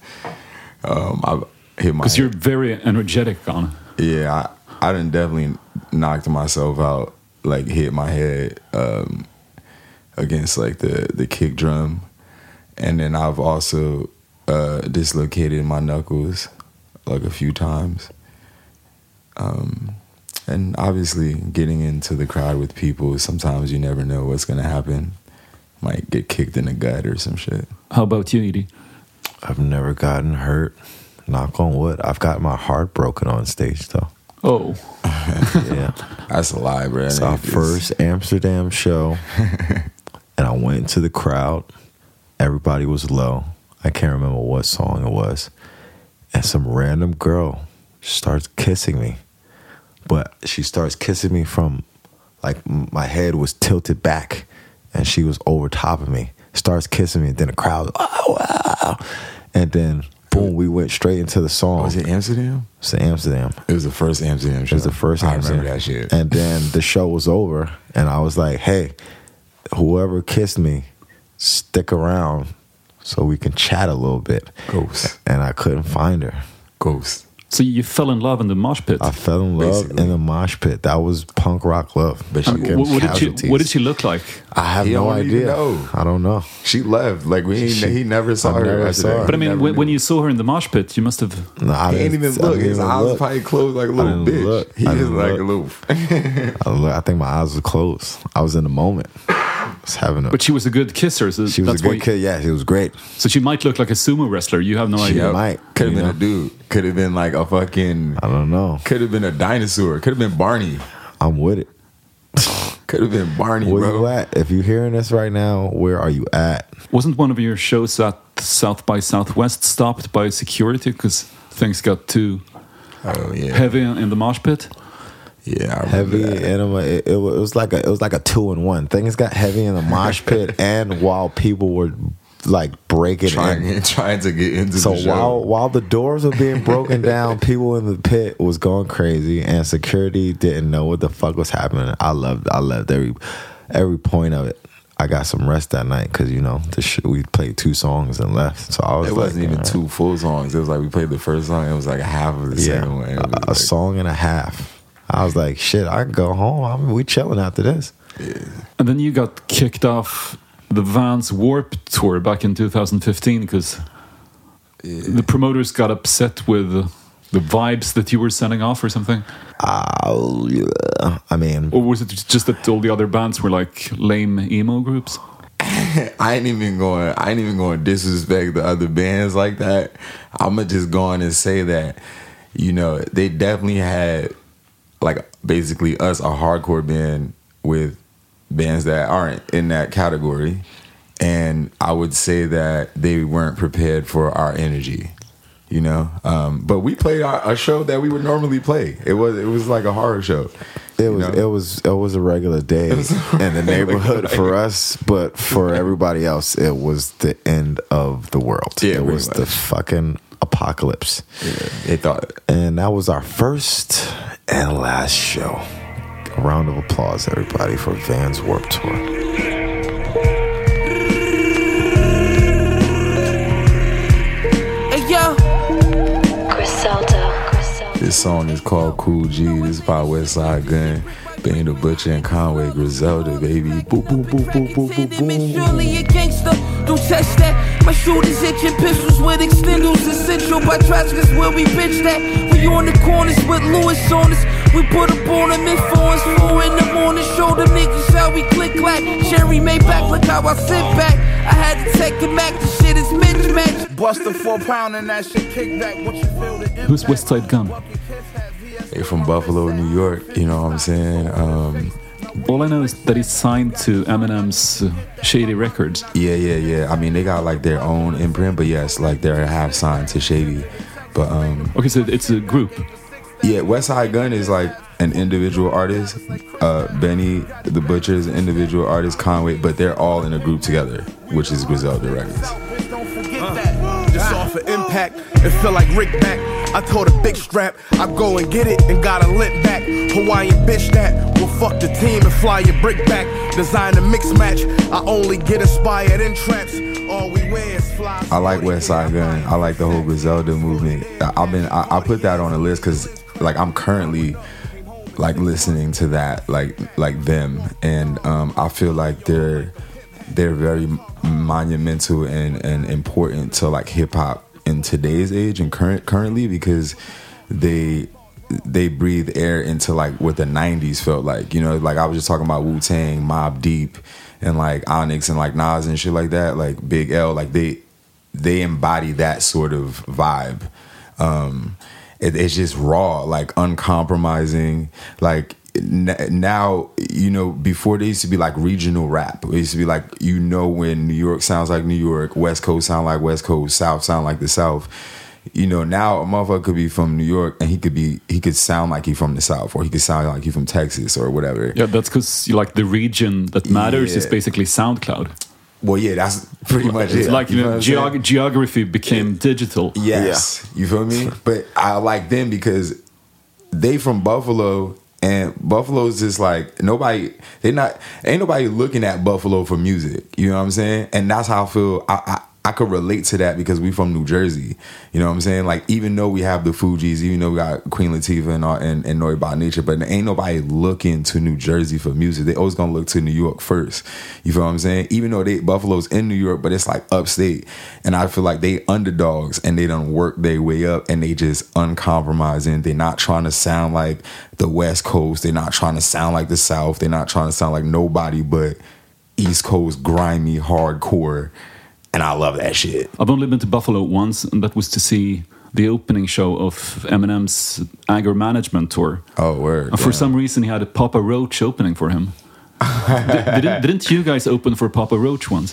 I hit my. Because you're very energetic on. Yeah, I done definitely knocked myself out. Like hit my head against like the kick drum, and then I've also dislocated my knuckles like a few times. And obviously, getting into the crowd with people, sometimes you never know what's gonna happen. Might get kicked in the gut or some shit. How about you, Edie? I've never gotten hurt. Knock on wood. I've got my heart broken on stage, though. Oh. Yeah. That's a lie, bro. It's our first Amsterdam show, and I went into the crowd. Everybody was low. I can't remember what song it was. And some random girl starts kissing me. But she starts kissing me from, like, my head was tilted back, and she was over top of me. Starts kissing me, and then the crowd, oh, wow. And then, boom, we went straight into the song. Was it Amsterdam? It's in Amsterdam. It was the first Amsterdam show. It was the first Amsterdam. I remember that shit. And then the show was over, and I was like, hey, whoever kissed me, stick around so we can chat a little bit. Ghost. And I couldn't find her. Ghost. So you fell in love in the mosh pit? I fell in love Basically. in the mosh pit. That was punk rock love. But she What did she look like? I have He no don't even idea. know. I don't know. She left. Like he never saw I her. never after saw that. her. But I mean, Never when knew. you saw her in the mosh pit, you must have... No, I He ain't even look. His eyes look. probably closed like a little didn't bitch. look. He I was didn't like look. a little. I think my eyes were closed. I was in the moment. I was having a. But she was a good kisser. So She was that's a good why kid. Yeah, she was great. So she might look like a sumo wrestler. You have no idea. Yep. might, Could have you been know? a dude. Could have been like a fucking. I don't know. Could have been a dinosaur. Could have been Barney. I'm with it. Could have been Barney, Where bro. you at? If you're hearing this right now, where are you at? Wasn't one of your shows at South by Southwest stopped by security because things got too Oh yeah. heavy in the mosh pit? Yeah, I remember Heavy that. and it was like a 2-in-1. Things got heavy in the mosh pit, and while people were like break it in. trying to get into So the show. while the doors were being broken down, people in the pit was going crazy, and security didn't know what the fuck was happening. I loved every point of it. I got some rest that night because we played 2 songs and left. So I was It wasn't even 2 full songs. It was like we played the first song. It was like a half of the second one. It was a song and a half. I was like, shit, I can go home. We chilling after this. Yeah. And then you got kicked off the Vans Warp Tour back in 2015 because the promoters got upset with the vibes that you were sending off or something. Yeah. I mean, or was it just that all the other bands were like lame emo groups? I ain't even going to disrespect the other bands like that. I'ma just go on and say that they definitely had like basically us, a hardcore band with bands that aren't in that category, and I would say that they weren't prepared for our energy, but we played a show that we would normally play. It was like a horror show. It was a regular day in the neighborhood for us, but for everybody else it was the end of the world. It was the fucking apocalypse. They thought. And that was our first and last show. A round of applause, everybody, for Vans Warp Tour. Hey, yo. This song is called Cool G. This is by Westside Gun, Benny the Butcher, and Conway Griselda, baby. Boop, boop, boop, boop, boop, boop, boop. Surely a gangster, don't test that. My shooters itching pistols with extendals essential by traffickers where we bitch that. We on the corners with Lewis on us. We put up on them in 4 in the morning. Show them niggas how we click clack. Cherry made back, look how I sit back. I had to take the Mac, the shit is mismatched. Bust a 4 pound and that shit kick back. What you feel the impact. Who's Westside Gun? They from Buffalo, New York. You know what I'm saying? All I know is that he's signed to Eminem's Shady Records. Yeah. I mean, they got like their own imprint, but yes, like they're half signed to Shady. But okay, so it's a group. Yeah, Westside Gun is like an individual artist. Benny the Butcher is an individual artist. Conway, but they're all in a group together, which is Griselda Records. Just off of impact, it feel like Rick back. I told a big strap, I go and get it and got a lit back. Hawaiian bitch that will fuck the team and fly your brick back. Design a mix match, I only get inspired in traps. All we wear is fly. I like Westside Gun. I like the whole Griselda movement. I put that on the list because like I'm currently like listening to that like them, and I feel like they're very monumental and important to like hip hop in today's age and currently because they breathe air into like what the 90s felt like, like I was just talking about Wu-Tang, Mobb Deep, and like Onyx and like Nas and shit like that, like Big L, like they embody that sort of vibe. It's just raw, like uncompromising, like now, before they used to be like regional rap. It used to be like, when New York sounds like New York, West Coast sound like West Coast, South sound like the South. Now a motherfucker could be from New York and he could sound like he from the South, or he could sound like he from Texas or whatever. Yeah, that's because like the region that matters is basically SoundCloud. Well, yeah, that's pretty much it. It's like geography became digital. Yes, you feel me? But I like them because they from Buffalo. And Buffalo's just like ain't nobody looking at Buffalo for music. You know what I'm saying? And that's how I feel. I could relate to that because we from New Jersey. You know what I'm saying? Like, even though we have the Fugees, even though we got Queen Latifah and Nori by Nature, but ain't nobody looking to New Jersey for music. They always gonna look to New York first. You feel what I'm saying? Even though Buffalo's in New York, but it's like upstate. And I feel like they underdogs and they done work their way up and they just uncompromising. They're not trying to sound like the West Coast. They're not trying to sound like the South. They're not trying to sound like nobody but East Coast grimy hardcore. And I love that shit. I've only been to Buffalo once, and that was to see the opening show of Eminem's Anger Management tour. Oh, word. And for some reason, he had a Papa Roach opening for him. Didn't you guys open for Papa Roach once?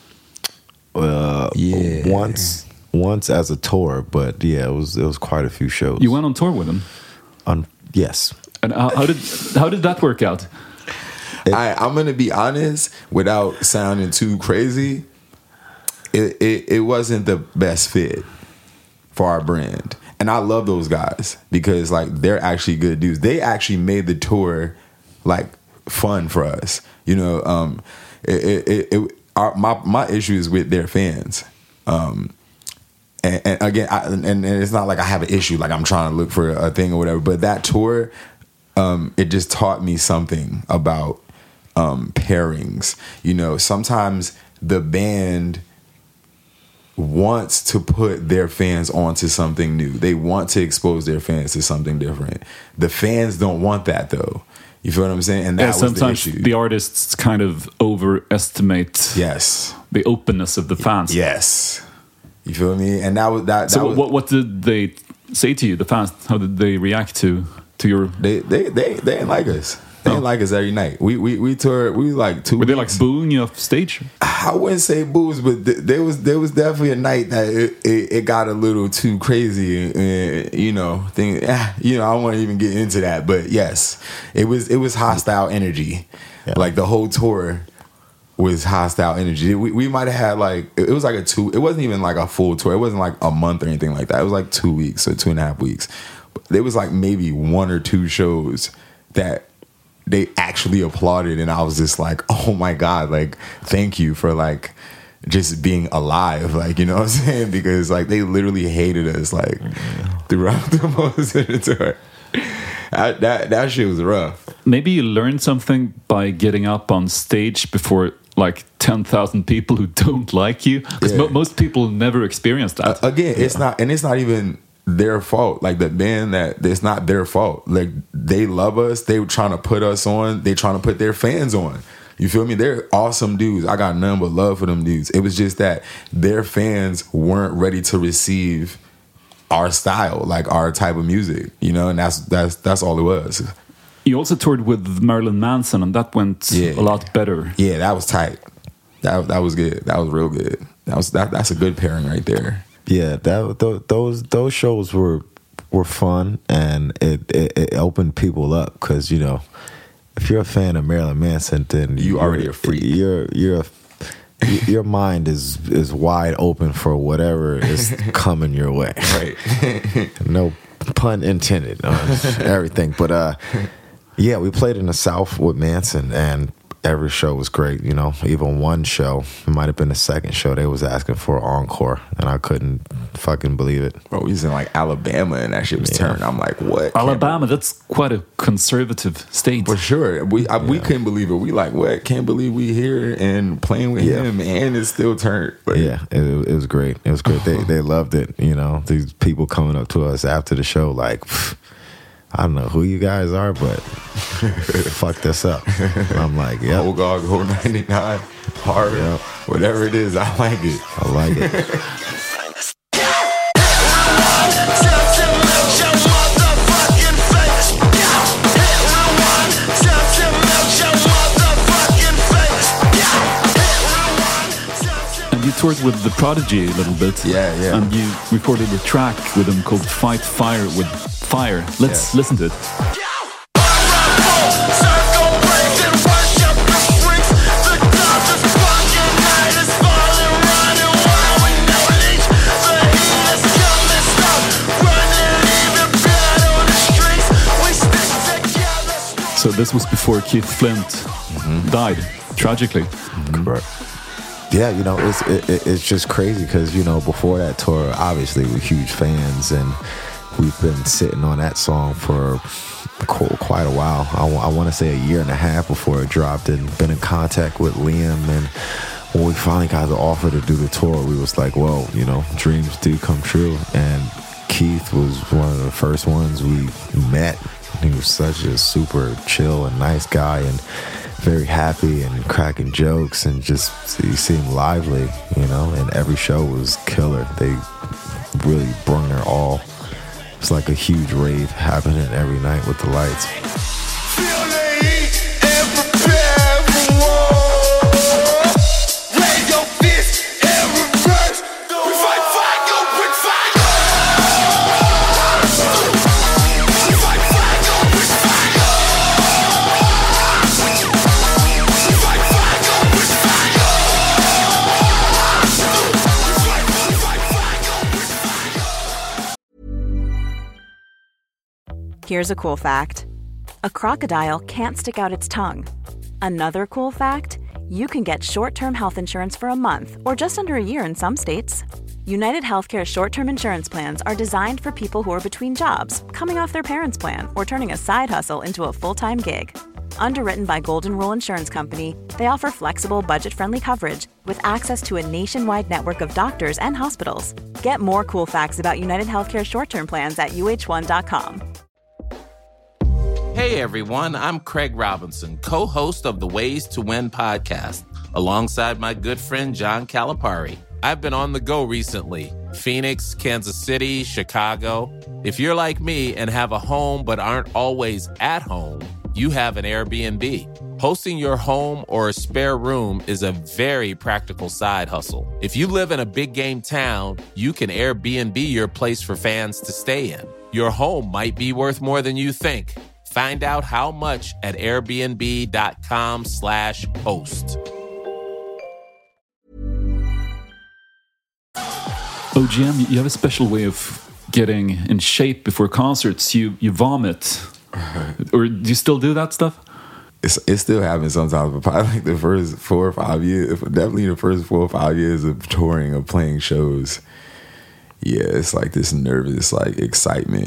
Yeah. Once as a tour, but yeah, it was quite a few shows. You went on tour with him? Yes. And how did that work out? I'm gonna be honest, without sounding too crazy. it wasn't the best fit for our brand. And I love those guys because like they're actually good dudes. They actually made the tour like fun for us. You know, my issue is with their fans. And again, and it's not like I have an issue, like I'm trying to look for a thing or whatever. But that tour, it just taught me something about pairings. You know, sometimes the band wants to put their fans onto something new. They want to expose their fans to something different. The fans don't want that though. You feel what I'm saying? And that was sometimes the issue. the artists kind of overestimate Yes. the openness of the fans. Yes. You feel me? And that was that. So that was, what did they say to you, the fans? How did they react to your? They didn't like us. They didn't like us every night. We toured. We like 2 Were they weeks. like booing you off stage? I wouldn't say booze, but there was definitely a night that it got a little too crazy. You know, I don't want to even get into that. But yes, it was hostile energy. Yeah. Like the whole tour was hostile energy. We might have had like it was like it wasn't even like a full tour. It wasn't like a month or anything like that. It was like 2 weeks or 2.5 weeks. But there was like maybe 1 or 2 shows that they actually applauded, and I was just like, oh my God, like thank you for like just being alive, like, you know what I'm saying? Because like they literally hated us like throughout the most of the tour. That shit was rough. Maybe you learned something by getting up on stage before like 10,000 people who don't like you, because most people never experience that. Again, it's not even their fault. Like the band, it's not their fault. Like they love us. They were trying to put us on. They trying to put their fans on. You feel me? They're awesome dudes. I got none but love for them dudes. It was just that their fans weren't ready to receive our style, like our type of music. You know, and that's all it was. You also toured with Marilyn Manson, and that went a lot better. Yeah, that was tight. That was good. That was real good. That's a good pairing right there. Yeah, those shows were fun, and it opened people up because, you know, if you're a fan of Marilyn Manson, then you already a freak. Your mind is wide open for whatever is coming your way. Right. No pun intended on everything, but yeah, we played in the South with Manson, and every show was great. You know, even one show, it might have been the second show, they was asking for an encore, and I couldn't fucking believe it. Bro, we was in like Alabama, and that shit was turned. I'm like, what? Alabama, that's quite a conservative state. For sure. We couldn't believe it. We like, what? Can't believe we here and playing with him, and it's still turned. Like, yeah, it was great. It was great. They loved it. You know, these people coming up to us after the show like, I don't know who you guys are, but fuck this up. And I'm like, yeah. Old Gog, Whole 99, hard, whatever it is, I like it. I like it. And you toured with The Prodigy a little bit. Yeah. And you recorded a track with them called Fight Fire with Fire. Let's listen to it. So this was before Keith Flint died, tragically. Correct. Yeah, you know, it's just crazy because, you know, before that tour, obviously we're huge fans, and we've been sitting on that song for quite a while. I want to say 1.5 years before it dropped, and been in contact with Liam, and when we finally got the offer to do the tour, we was like, well, you know, dreams do come true. And Keith was one of the first ones we met. He was such a super chill and nice guy, and very happy and cracking jokes, and just he seemed lively, you know, and every show was killer. They really brung their all. It's like a huge rave happening every night with the lights. Here's a cool fact: a crocodile can't stick out its tongue. Another cool fact: you can get short-term health insurance for a month or just under a year in some states. United Healthcare short-term insurance plans are designed for people who are between jobs, coming off their parents' plan, or turning a side hustle into a full-time gig. Underwritten by Golden Rule Insurance Company, they offer flexible, budget-friendly coverage with access to a nationwide network of doctors and hospitals. Get more cool facts about United Healthcare short-term plans at uh1.com. Hey everyone, I'm Craig Robinson, co-host of the Ways to Win podcast, alongside my good friend John Calipari. I've been on the go recently: Phoenix, Kansas City, Chicago. If you're like me and have a home but aren't always at home, you have an Airbnb. Hosting your home or a spare room is a very practical side hustle. If you live in a big game town, you can Airbnb your place for fans to stay in. Your home might be worth more than you think. Find out how much at airbnb.com/host. OGM, you have a special way of getting in shape before concerts. You vomit. Or do you still do that stuff? It still happens sometimes, but probably like the first 4 or 5 years, definitely the first 4 or 5 years of touring, of playing shows. Yeah, it's like this nervous, like excitement.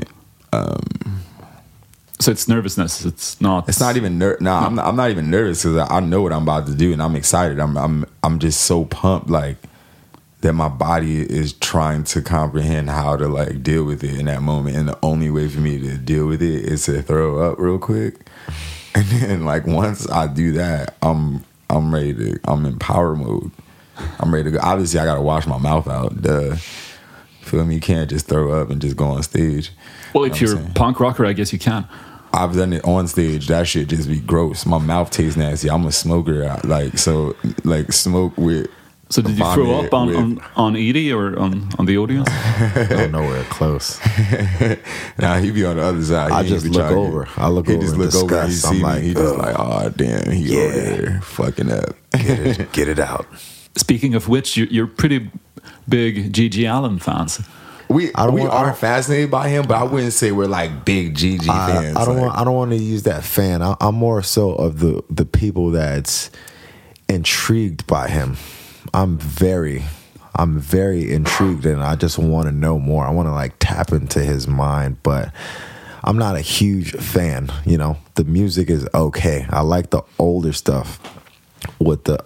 So it's nervousness. It's not. It's not even I'm not even nervous because I know what I'm about to do and I'm excited. I'm just so pumped, like that my body is trying to comprehend how to like deal with it in that moment. And the only way for me to deal with it is to throw up real quick. And then like once I do that, I'm in power mode. I'm ready to go. Obviously I gotta wash my mouth out. Feel me? You can't just throw up and just go on stage. Well, if you're a punk rocker, I guess you can. I've done it on stage. That shit just be gross. My mouth tastes nasty. I'm a smoker. Smoke with. So did you throw up on Edie or on the audience? I'm nowhere close. Nah, he be on the other side. I just look over. I look over. He just look over. He see me. He just like, oh damn, he over there fucking up. Get it out. Speaking of which, you're pretty big Gigi Allen fans. We are fascinated by him, but I wouldn't say we're like big Gigi fans. I don't want to use that fan. I'm more so of the people that's intrigued by him. I'm very intrigued, and I just want to know more. I want to like tap into his mind, but I'm not a huge fan. You know, the music is okay. I like the older stuff with the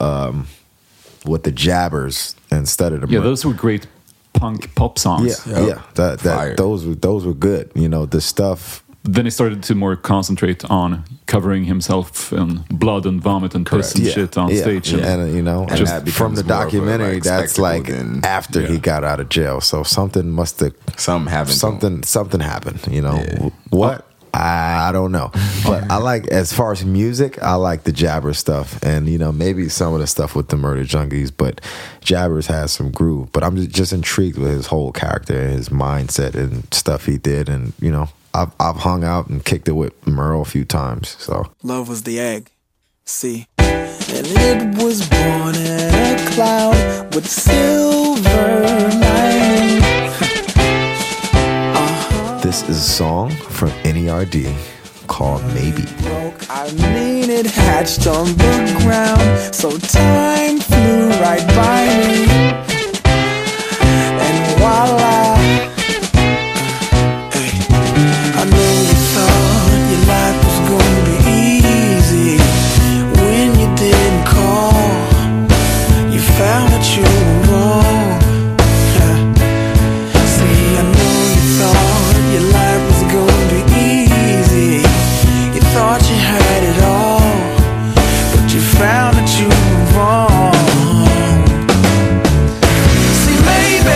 jabbers instead of the those were great punk pop songs. Those were good. You know, the stuff. Then he started to more concentrate on covering himself in blood and vomit and piss and shit on stage. And you know, and just from the documentary, that's like after he got out of jail. So something happened. Something happened. You know what? I don't know, but I like, as far as music, I like the Jabber stuff, and you know, maybe some of the stuff with the Murder Junkies, but Jabbers has some groove. But I'm just intrigued with his whole character and his mindset and stuff he did, and you know, I've hung out and kicked it with Merle a few times. So love was the egg, see, and it was born in a cloud with silver lining. This is a song from NERD called Maybe. I mean, it hatched on the ground, so time flew right by me. And voila, I know you thought your life was gonna be easy when you didn't call. You found that you were wrong. See, I know you thought your life was gonna be easy. You thought you had it all, but you found that you were wrong. See, maybe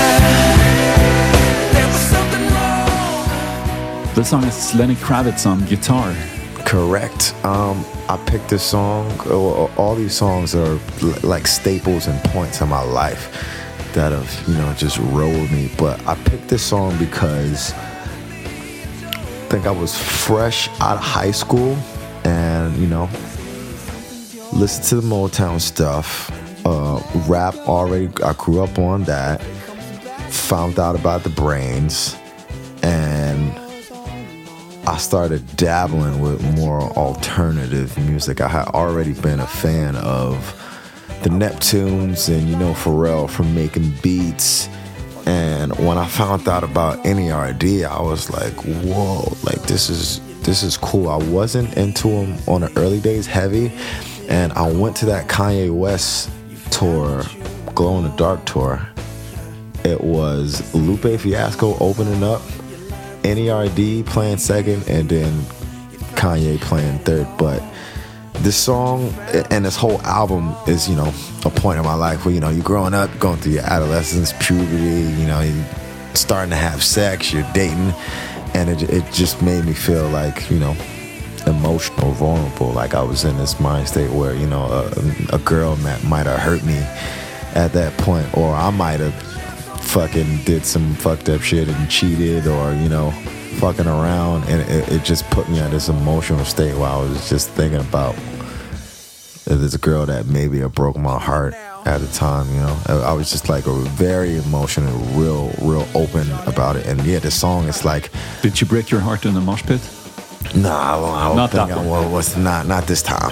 there was something wrong. The song is Lenny Kravitz on guitar. Correct. I picked this song. All these songs are like staples and points in my life that have, you know, just rolled me. But I picked this song because I think I was fresh out of high school, and you know, listened to the Motown stuff. Rap already, I grew up on that. Found out about the Brains, and I started dabbling with more alternative music. I had already been a fan of the Neptunes and, Pharrell from making beats. And when I found out about NERD, I was like, whoa, like this is cool. I wasn't into him on the early days heavy. And I went to that Kanye West tour, Glow in the Dark tour. It was Lupe Fiasco opening up, NERD playing second, and then Kanye playing third. But this song and this whole album is, a point in my life where, you're growing up, going through your adolescence, puberty, you're starting to have sex, you're dating. And it just made me feel like, emotional, vulnerable. Like I was in this mind state where, a girl might have hurt me at that point, or I might have fucking did some fucked up shit and cheated, or, fucking around. And it just put me in this emotional state where I was just thinking about this girl that maybe broke my heart at the time, I was just like very emotional, real open about it. And yeah, the song is like... Did you break your heart in the mosh pit? Nah, I don't think I was. Not this time,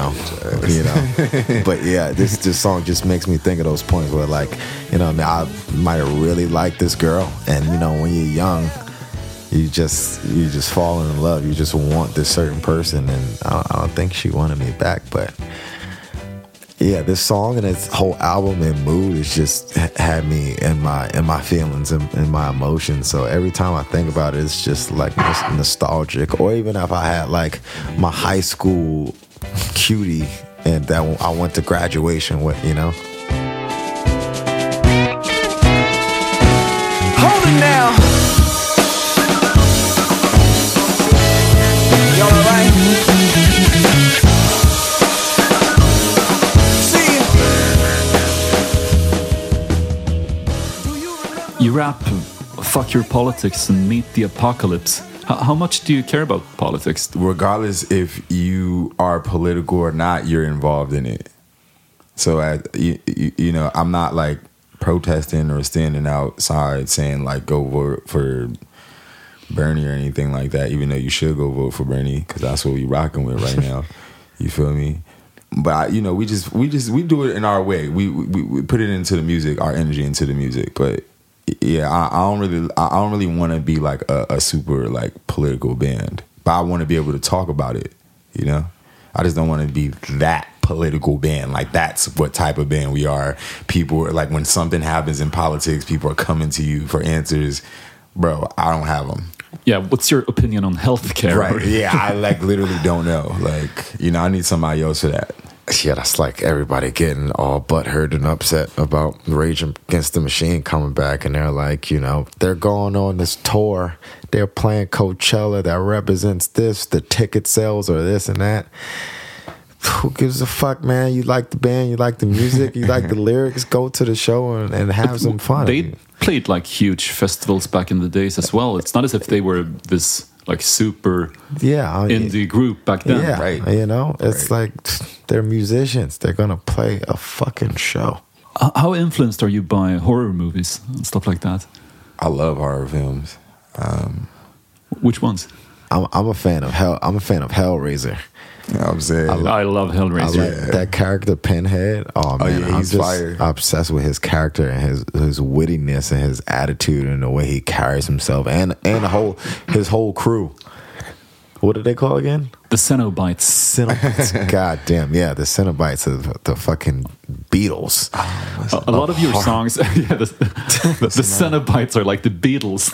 But yeah, this song just makes me think of those points where, like, I might have really liked this girl, and when you're young, you just fall in love. You just want this certain person, and I don't think she wanted me back, but. Yeah, this song and its whole album and mood has just had me in my feelings and my emotions. So every time I think about it, it's just like nostalgic. Or even if I had like my high school cutie and that I went to graduation with, Hold it now. Y'all alright? You rap Fuck Your Politics and Meet the Apocalypse. How much do you care about politics? Regardless if you are political or not, you're involved in it. So, I'm not like protesting or standing outside saying like go vote for Bernie or anything like that, even though you should go vote for Bernie because that's what we rocking with right now. You feel me? But we do it in our way. We put it into the music, our energy into the music. But yeah, I don't really want to be like a super like political band. But I want to be able to talk about it. I just don't want to be that political band. Like that's what type of band we are. People are like, when something happens in politics, people are coming to you for answers. Bro, I don't have them. Yeah, what's your opinion on healthcare? Right. Yeah, I like literally don't know. Like, I need somebody else for that. Yeah, that's like everybody getting all butthurt and upset about Rage Against the Machine coming back, and they're like, they're going on this tour, they're playing Coachella that represents this, the ticket sales or this and that. Who gives a fuck, man? You like the band, you like the music, you like the lyrics, go to the show and have some fun. They played like huge festivals back in the days as well. It's not as if they were this like super indie group back then. Yeah, right. It's like they're musicians. They're gonna play a fucking show. How influenced are you by horror movies and stuff like that? I love horror films. Which ones? I'm a fan of Hellraiser. You know what I'm saying? I love Hellraiser. I like that character Pinhead. Oh man, yeah, he's fire. I'm obsessed with his character and his wittiness and his attitude and the way he carries himself and his whole crew. What did they call again? The Cenobites. God damn, yeah, the Cenobites of the fucking Beatles. A lot of your songs, yeah, the Cenobites are like the Beatles.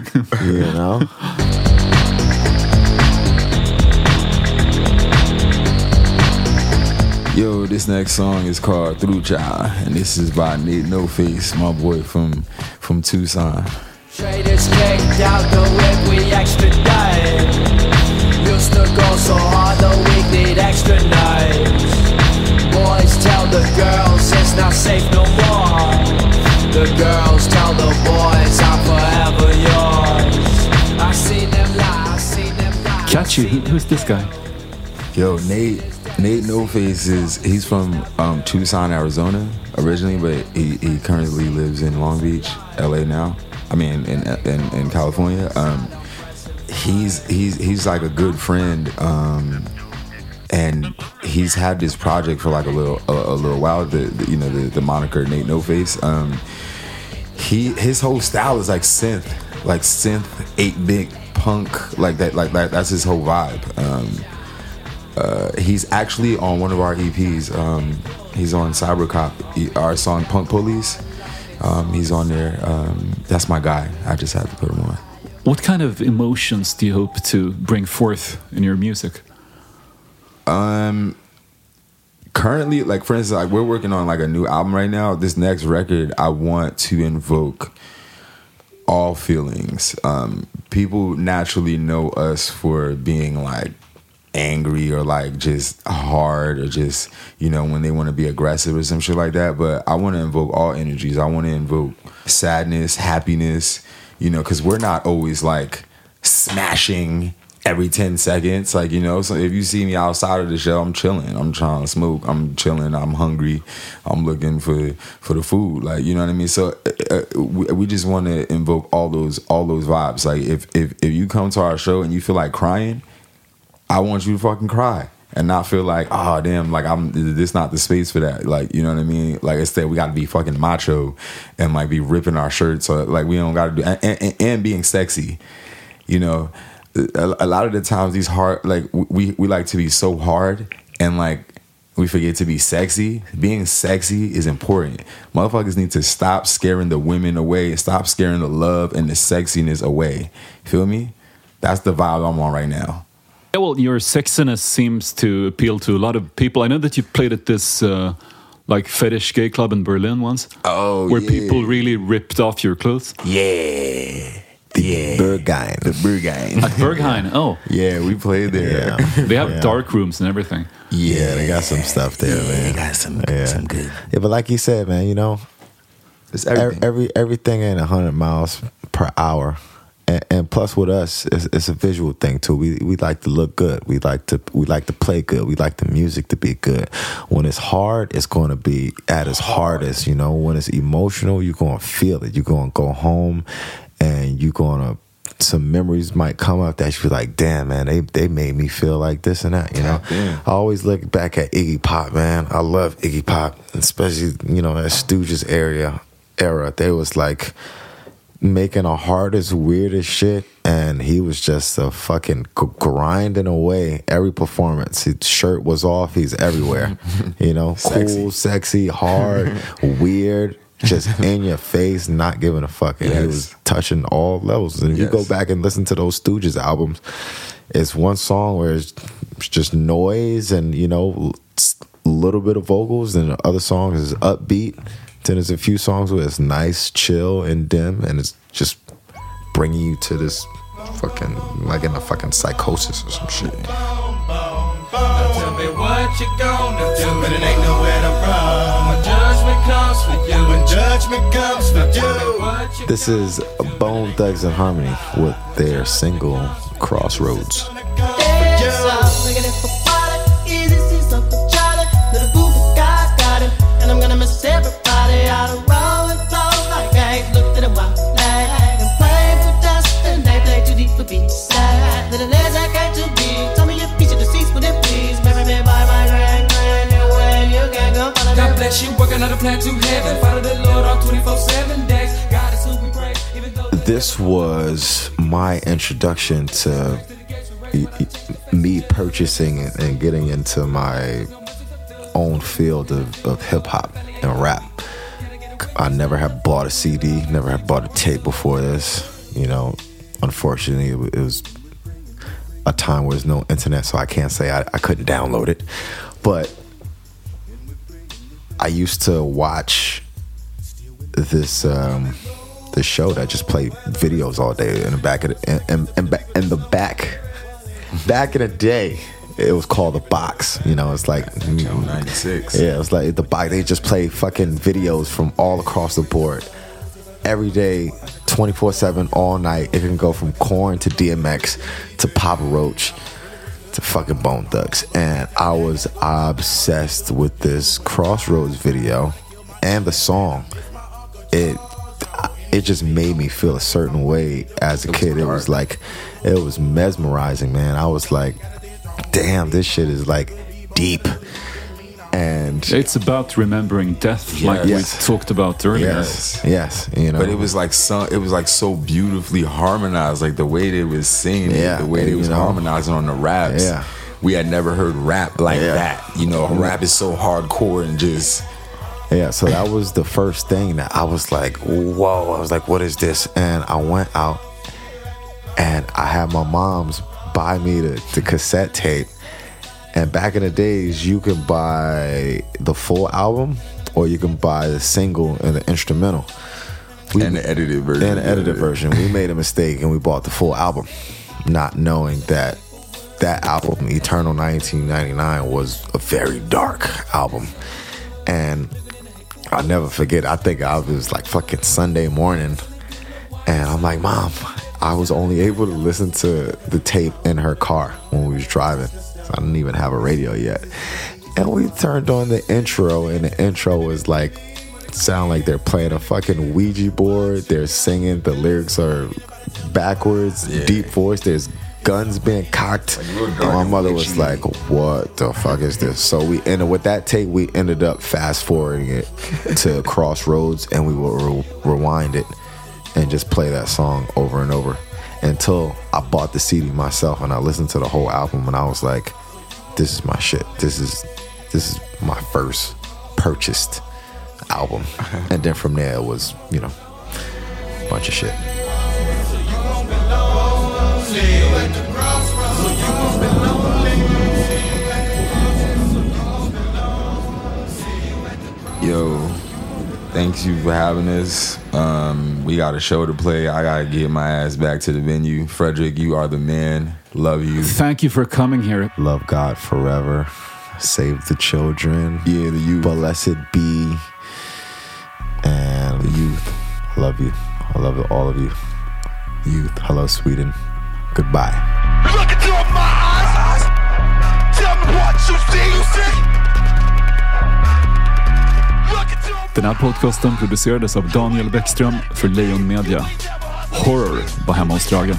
Yo, this next song is called Trucha, and this is by Nate No Face, my boy from Tucson. Traders kicked out the whip, we extradite. Used to go so hard, the week need extra nights. Boys tell the girls it's not safe no more. The girls tell the boys I'm forever yours. I seen them lie, I seen them lie. Catchy, who's this guy? Yo, Nate No Face he's from Tucson, Arizona originally, but he currently lives in Long Beach, LA now. I mean, in California. he's like a good friend, and he's had this project for like a little while. The moniker Nate No Face. His whole style is like synth 8-bit punk, like that. That's his whole vibe. He's actually on one of our EPs. He's on Cybercop, our song Punk Police. He's on there. That's my guy. I just had to put him on. What kind of emotions do you hope to bring forth in your music? Currently, like for instance, like we're working on like a new album right now. This next record, I want to invoke all feelings. People naturally know us for being like angry or like just hard or just, you know, when they want to be aggressive or some shit like that. But I want to invoke all energies. I want to invoke sadness, happiness, you know, because we're not always like smashing every 10 seconds. Like, you know, so if you see me outside of the show, I'm chilling. I'm trying to smoke. I'm chilling. I'm hungry. I'm looking for the food. Like, you know what I mean? So we just want to invoke all those vibes. Like if you come to our show and you feel like crying, I want you to fucking cry and not feel like, oh damn, like this not the space for that. Like, you know what I mean? Like instead we got to be fucking macho and like be ripping our shirts. Or like we don't got to do and being sexy, you know. A lot of the times these hard, like we like to be so hard and like we forget to be sexy. Being sexy is important. Motherfuckers need to stop scaring the women away, stop scaring the love and the sexiness away. Feel me? That's the vibe I'm on right now. Yeah, well, your sexiness seems to appeal to a lot of people. I know that you played at this like fetish gay club in Berlin once. Oh, where yeah. people really ripped off your clothes. Yeah. Berghain. The Berghain. At Berghain, oh. Yeah, we played there. Yeah. They have dark rooms and everything. Yeah, they got some stuff there, man. They got some good. Yeah, but like you said, man, you know, It's everything. everything ain't 100 miles per hour. And plus with us, it's a visual thing too. We like to look good. We like to play good. We like the music to be good. When it's hard, it's going to be at its hardest. You know, when it's emotional, you're going to feel it. You're going to go home, and you're going to. Some memories might come up that you feel like, damn, man, they made me feel like this and that. You know, I always look back at Iggy Pop, man. I love Iggy Pop, especially that Stooges era. They was like making the hardest, weirdest shit, and he was just a fucking grinding away every performance. His shirt was off, he's everywhere. You know, cool, sexy, hard, weird, just in your face, not giving a fuck. And he was touching all levels. And if you go back and listen to those Stooges albums, it's one song where it's just noise and, you know, a little bit of vocals, and the other songs is upbeat. Then there's a few songs where it's nice, chill, and dim, and it's just bringing you to this fucking, like in a fucking psychosis or some shit. Now tell me what you gonna do, but it ain't nowhere to run. When judgment comes for you, when judgment comes for you. This is Bone Thugs and Harmony with their single Crossroads. And I'm gonna miss everybody out of roll and flow like eggs. Looked at a wild flag and played for dust, and they play too deep for peace. Little as I came to be, tell me your piece of the seats, but it please. Marry me by my grand, when you can't go follow God bless you, working on a plan to heaven. Follow the Lord on 24/7 days. God is who we praise, even though This was my introduction to me purchasing and getting into my own field of hip-hop and rap. I never have bought a CD, never have bought a tape before this. You know, unfortunately, it was a time where there's no internet, so I can't say I couldn't download it. But I used to watch this show that just played videos all day in the back of back in the day. It was called The Box. You know, it's like Channel 96. Yeah, it's like The Box. They just play fucking videos from all across the board. Every day, 24/7, all night. It can go from Korn to DMX to Papa Roach to fucking Bone Thugs. And I was obsessed with this Crossroads video and the song. It it just made me feel a certain way as a kid. It was like, it was mesmerizing, man. I was like, damn, this shit is like deep. And it's about remembering death, like we talked about earlier. Yes, you know. But it was like so beautifully harmonized, like the way they was singing it, the way they was harmonizing on the raps. Yeah. We had never heard rap like that. You know, rap is so hardcore and just... Yeah, so that was the first thing that I was like, whoa. I was like, what is this? And I went out and I had my mom's buy me the cassette tape. And back in the days, you can buy the full album or you can buy the single and the instrumental. And the edited version. We made a mistake and we bought the full album, not knowing that album, Eternal 1999, was a very dark album. And I'll never forget, I think I was like fucking Sunday morning and I'm like, Mom, I was only able to listen to the tape in her car when we was driving. So I didn't even have a radio yet. And we turned on the intro and the intro was like, sound like they're playing a fucking Ouija board. They're singing, the lyrics are backwards, deep voice, there's guns being cocked, and my mother was like, what the fuck is this? So we ended with that tape, we ended up fast forwarding it to Crossroads, and we will rewind it and just play that song over and over until I bought the CD myself and I listened to the whole album and I was like, this is my shit. This is my first purchased album. And then from there it was, you know, a bunch of shit. Yo, thanks you for having us. We got a show to play. I gotta get my ass back to the venue. Frederick, you are the man. Love you. Thank you for coming here. Love God forever. Save the children. Yeah, the youth. Blessed be. And the youth. I love you. I love all of you. Youth. Hello, Sweden. Goodbye. Look into my eyes. Tell me what you see. Den här podcasten producerades av Daniel Bäckström för Lejon Media. Horror var hemma hos Drage.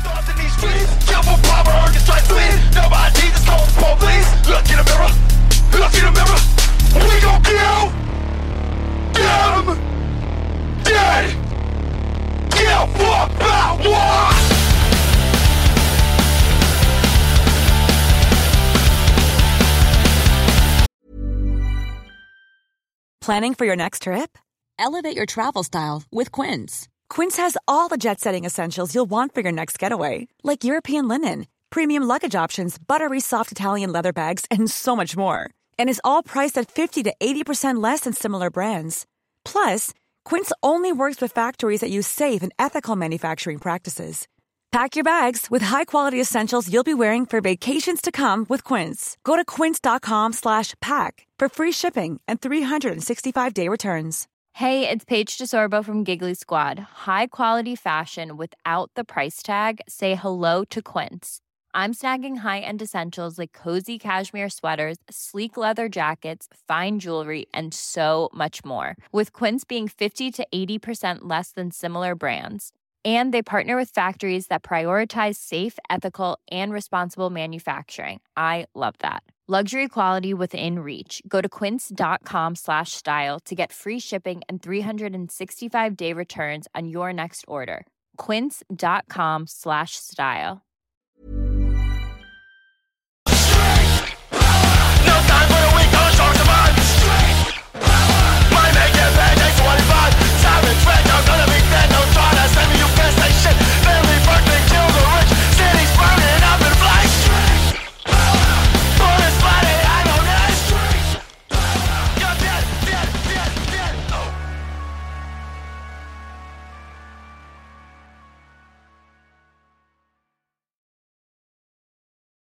Planning for your next trip? Elevate your travel style with Quince. Quince has all the jet-setting essentials you'll want for your next getaway, like European linen, premium luggage options, buttery soft Italian leather bags, and so much more. And is all priced at 50 to 80% less than similar brands. Plus, Quince only works with factories that use safe and ethical manufacturing practices. Pack your bags with high-quality essentials you'll be wearing for vacations to come with Quince. Go to quince.com/pack for free shipping and 365-day returns. Hey, it's Paige DeSorbo from Giggly Squad. High quality fashion without the price tag. Say hello to Quince. I'm snagging high-end essentials like cozy cashmere sweaters, sleek leather jackets, fine jewelry, and so much more. With Quince being 50 to 80% less than similar brands. And they partner with factories that prioritize safe, ethical, and responsible manufacturing. I love that. Luxury quality within reach. Go to quince.com/style to get free shipping and 365-day returns on your next order. Quince.com/style.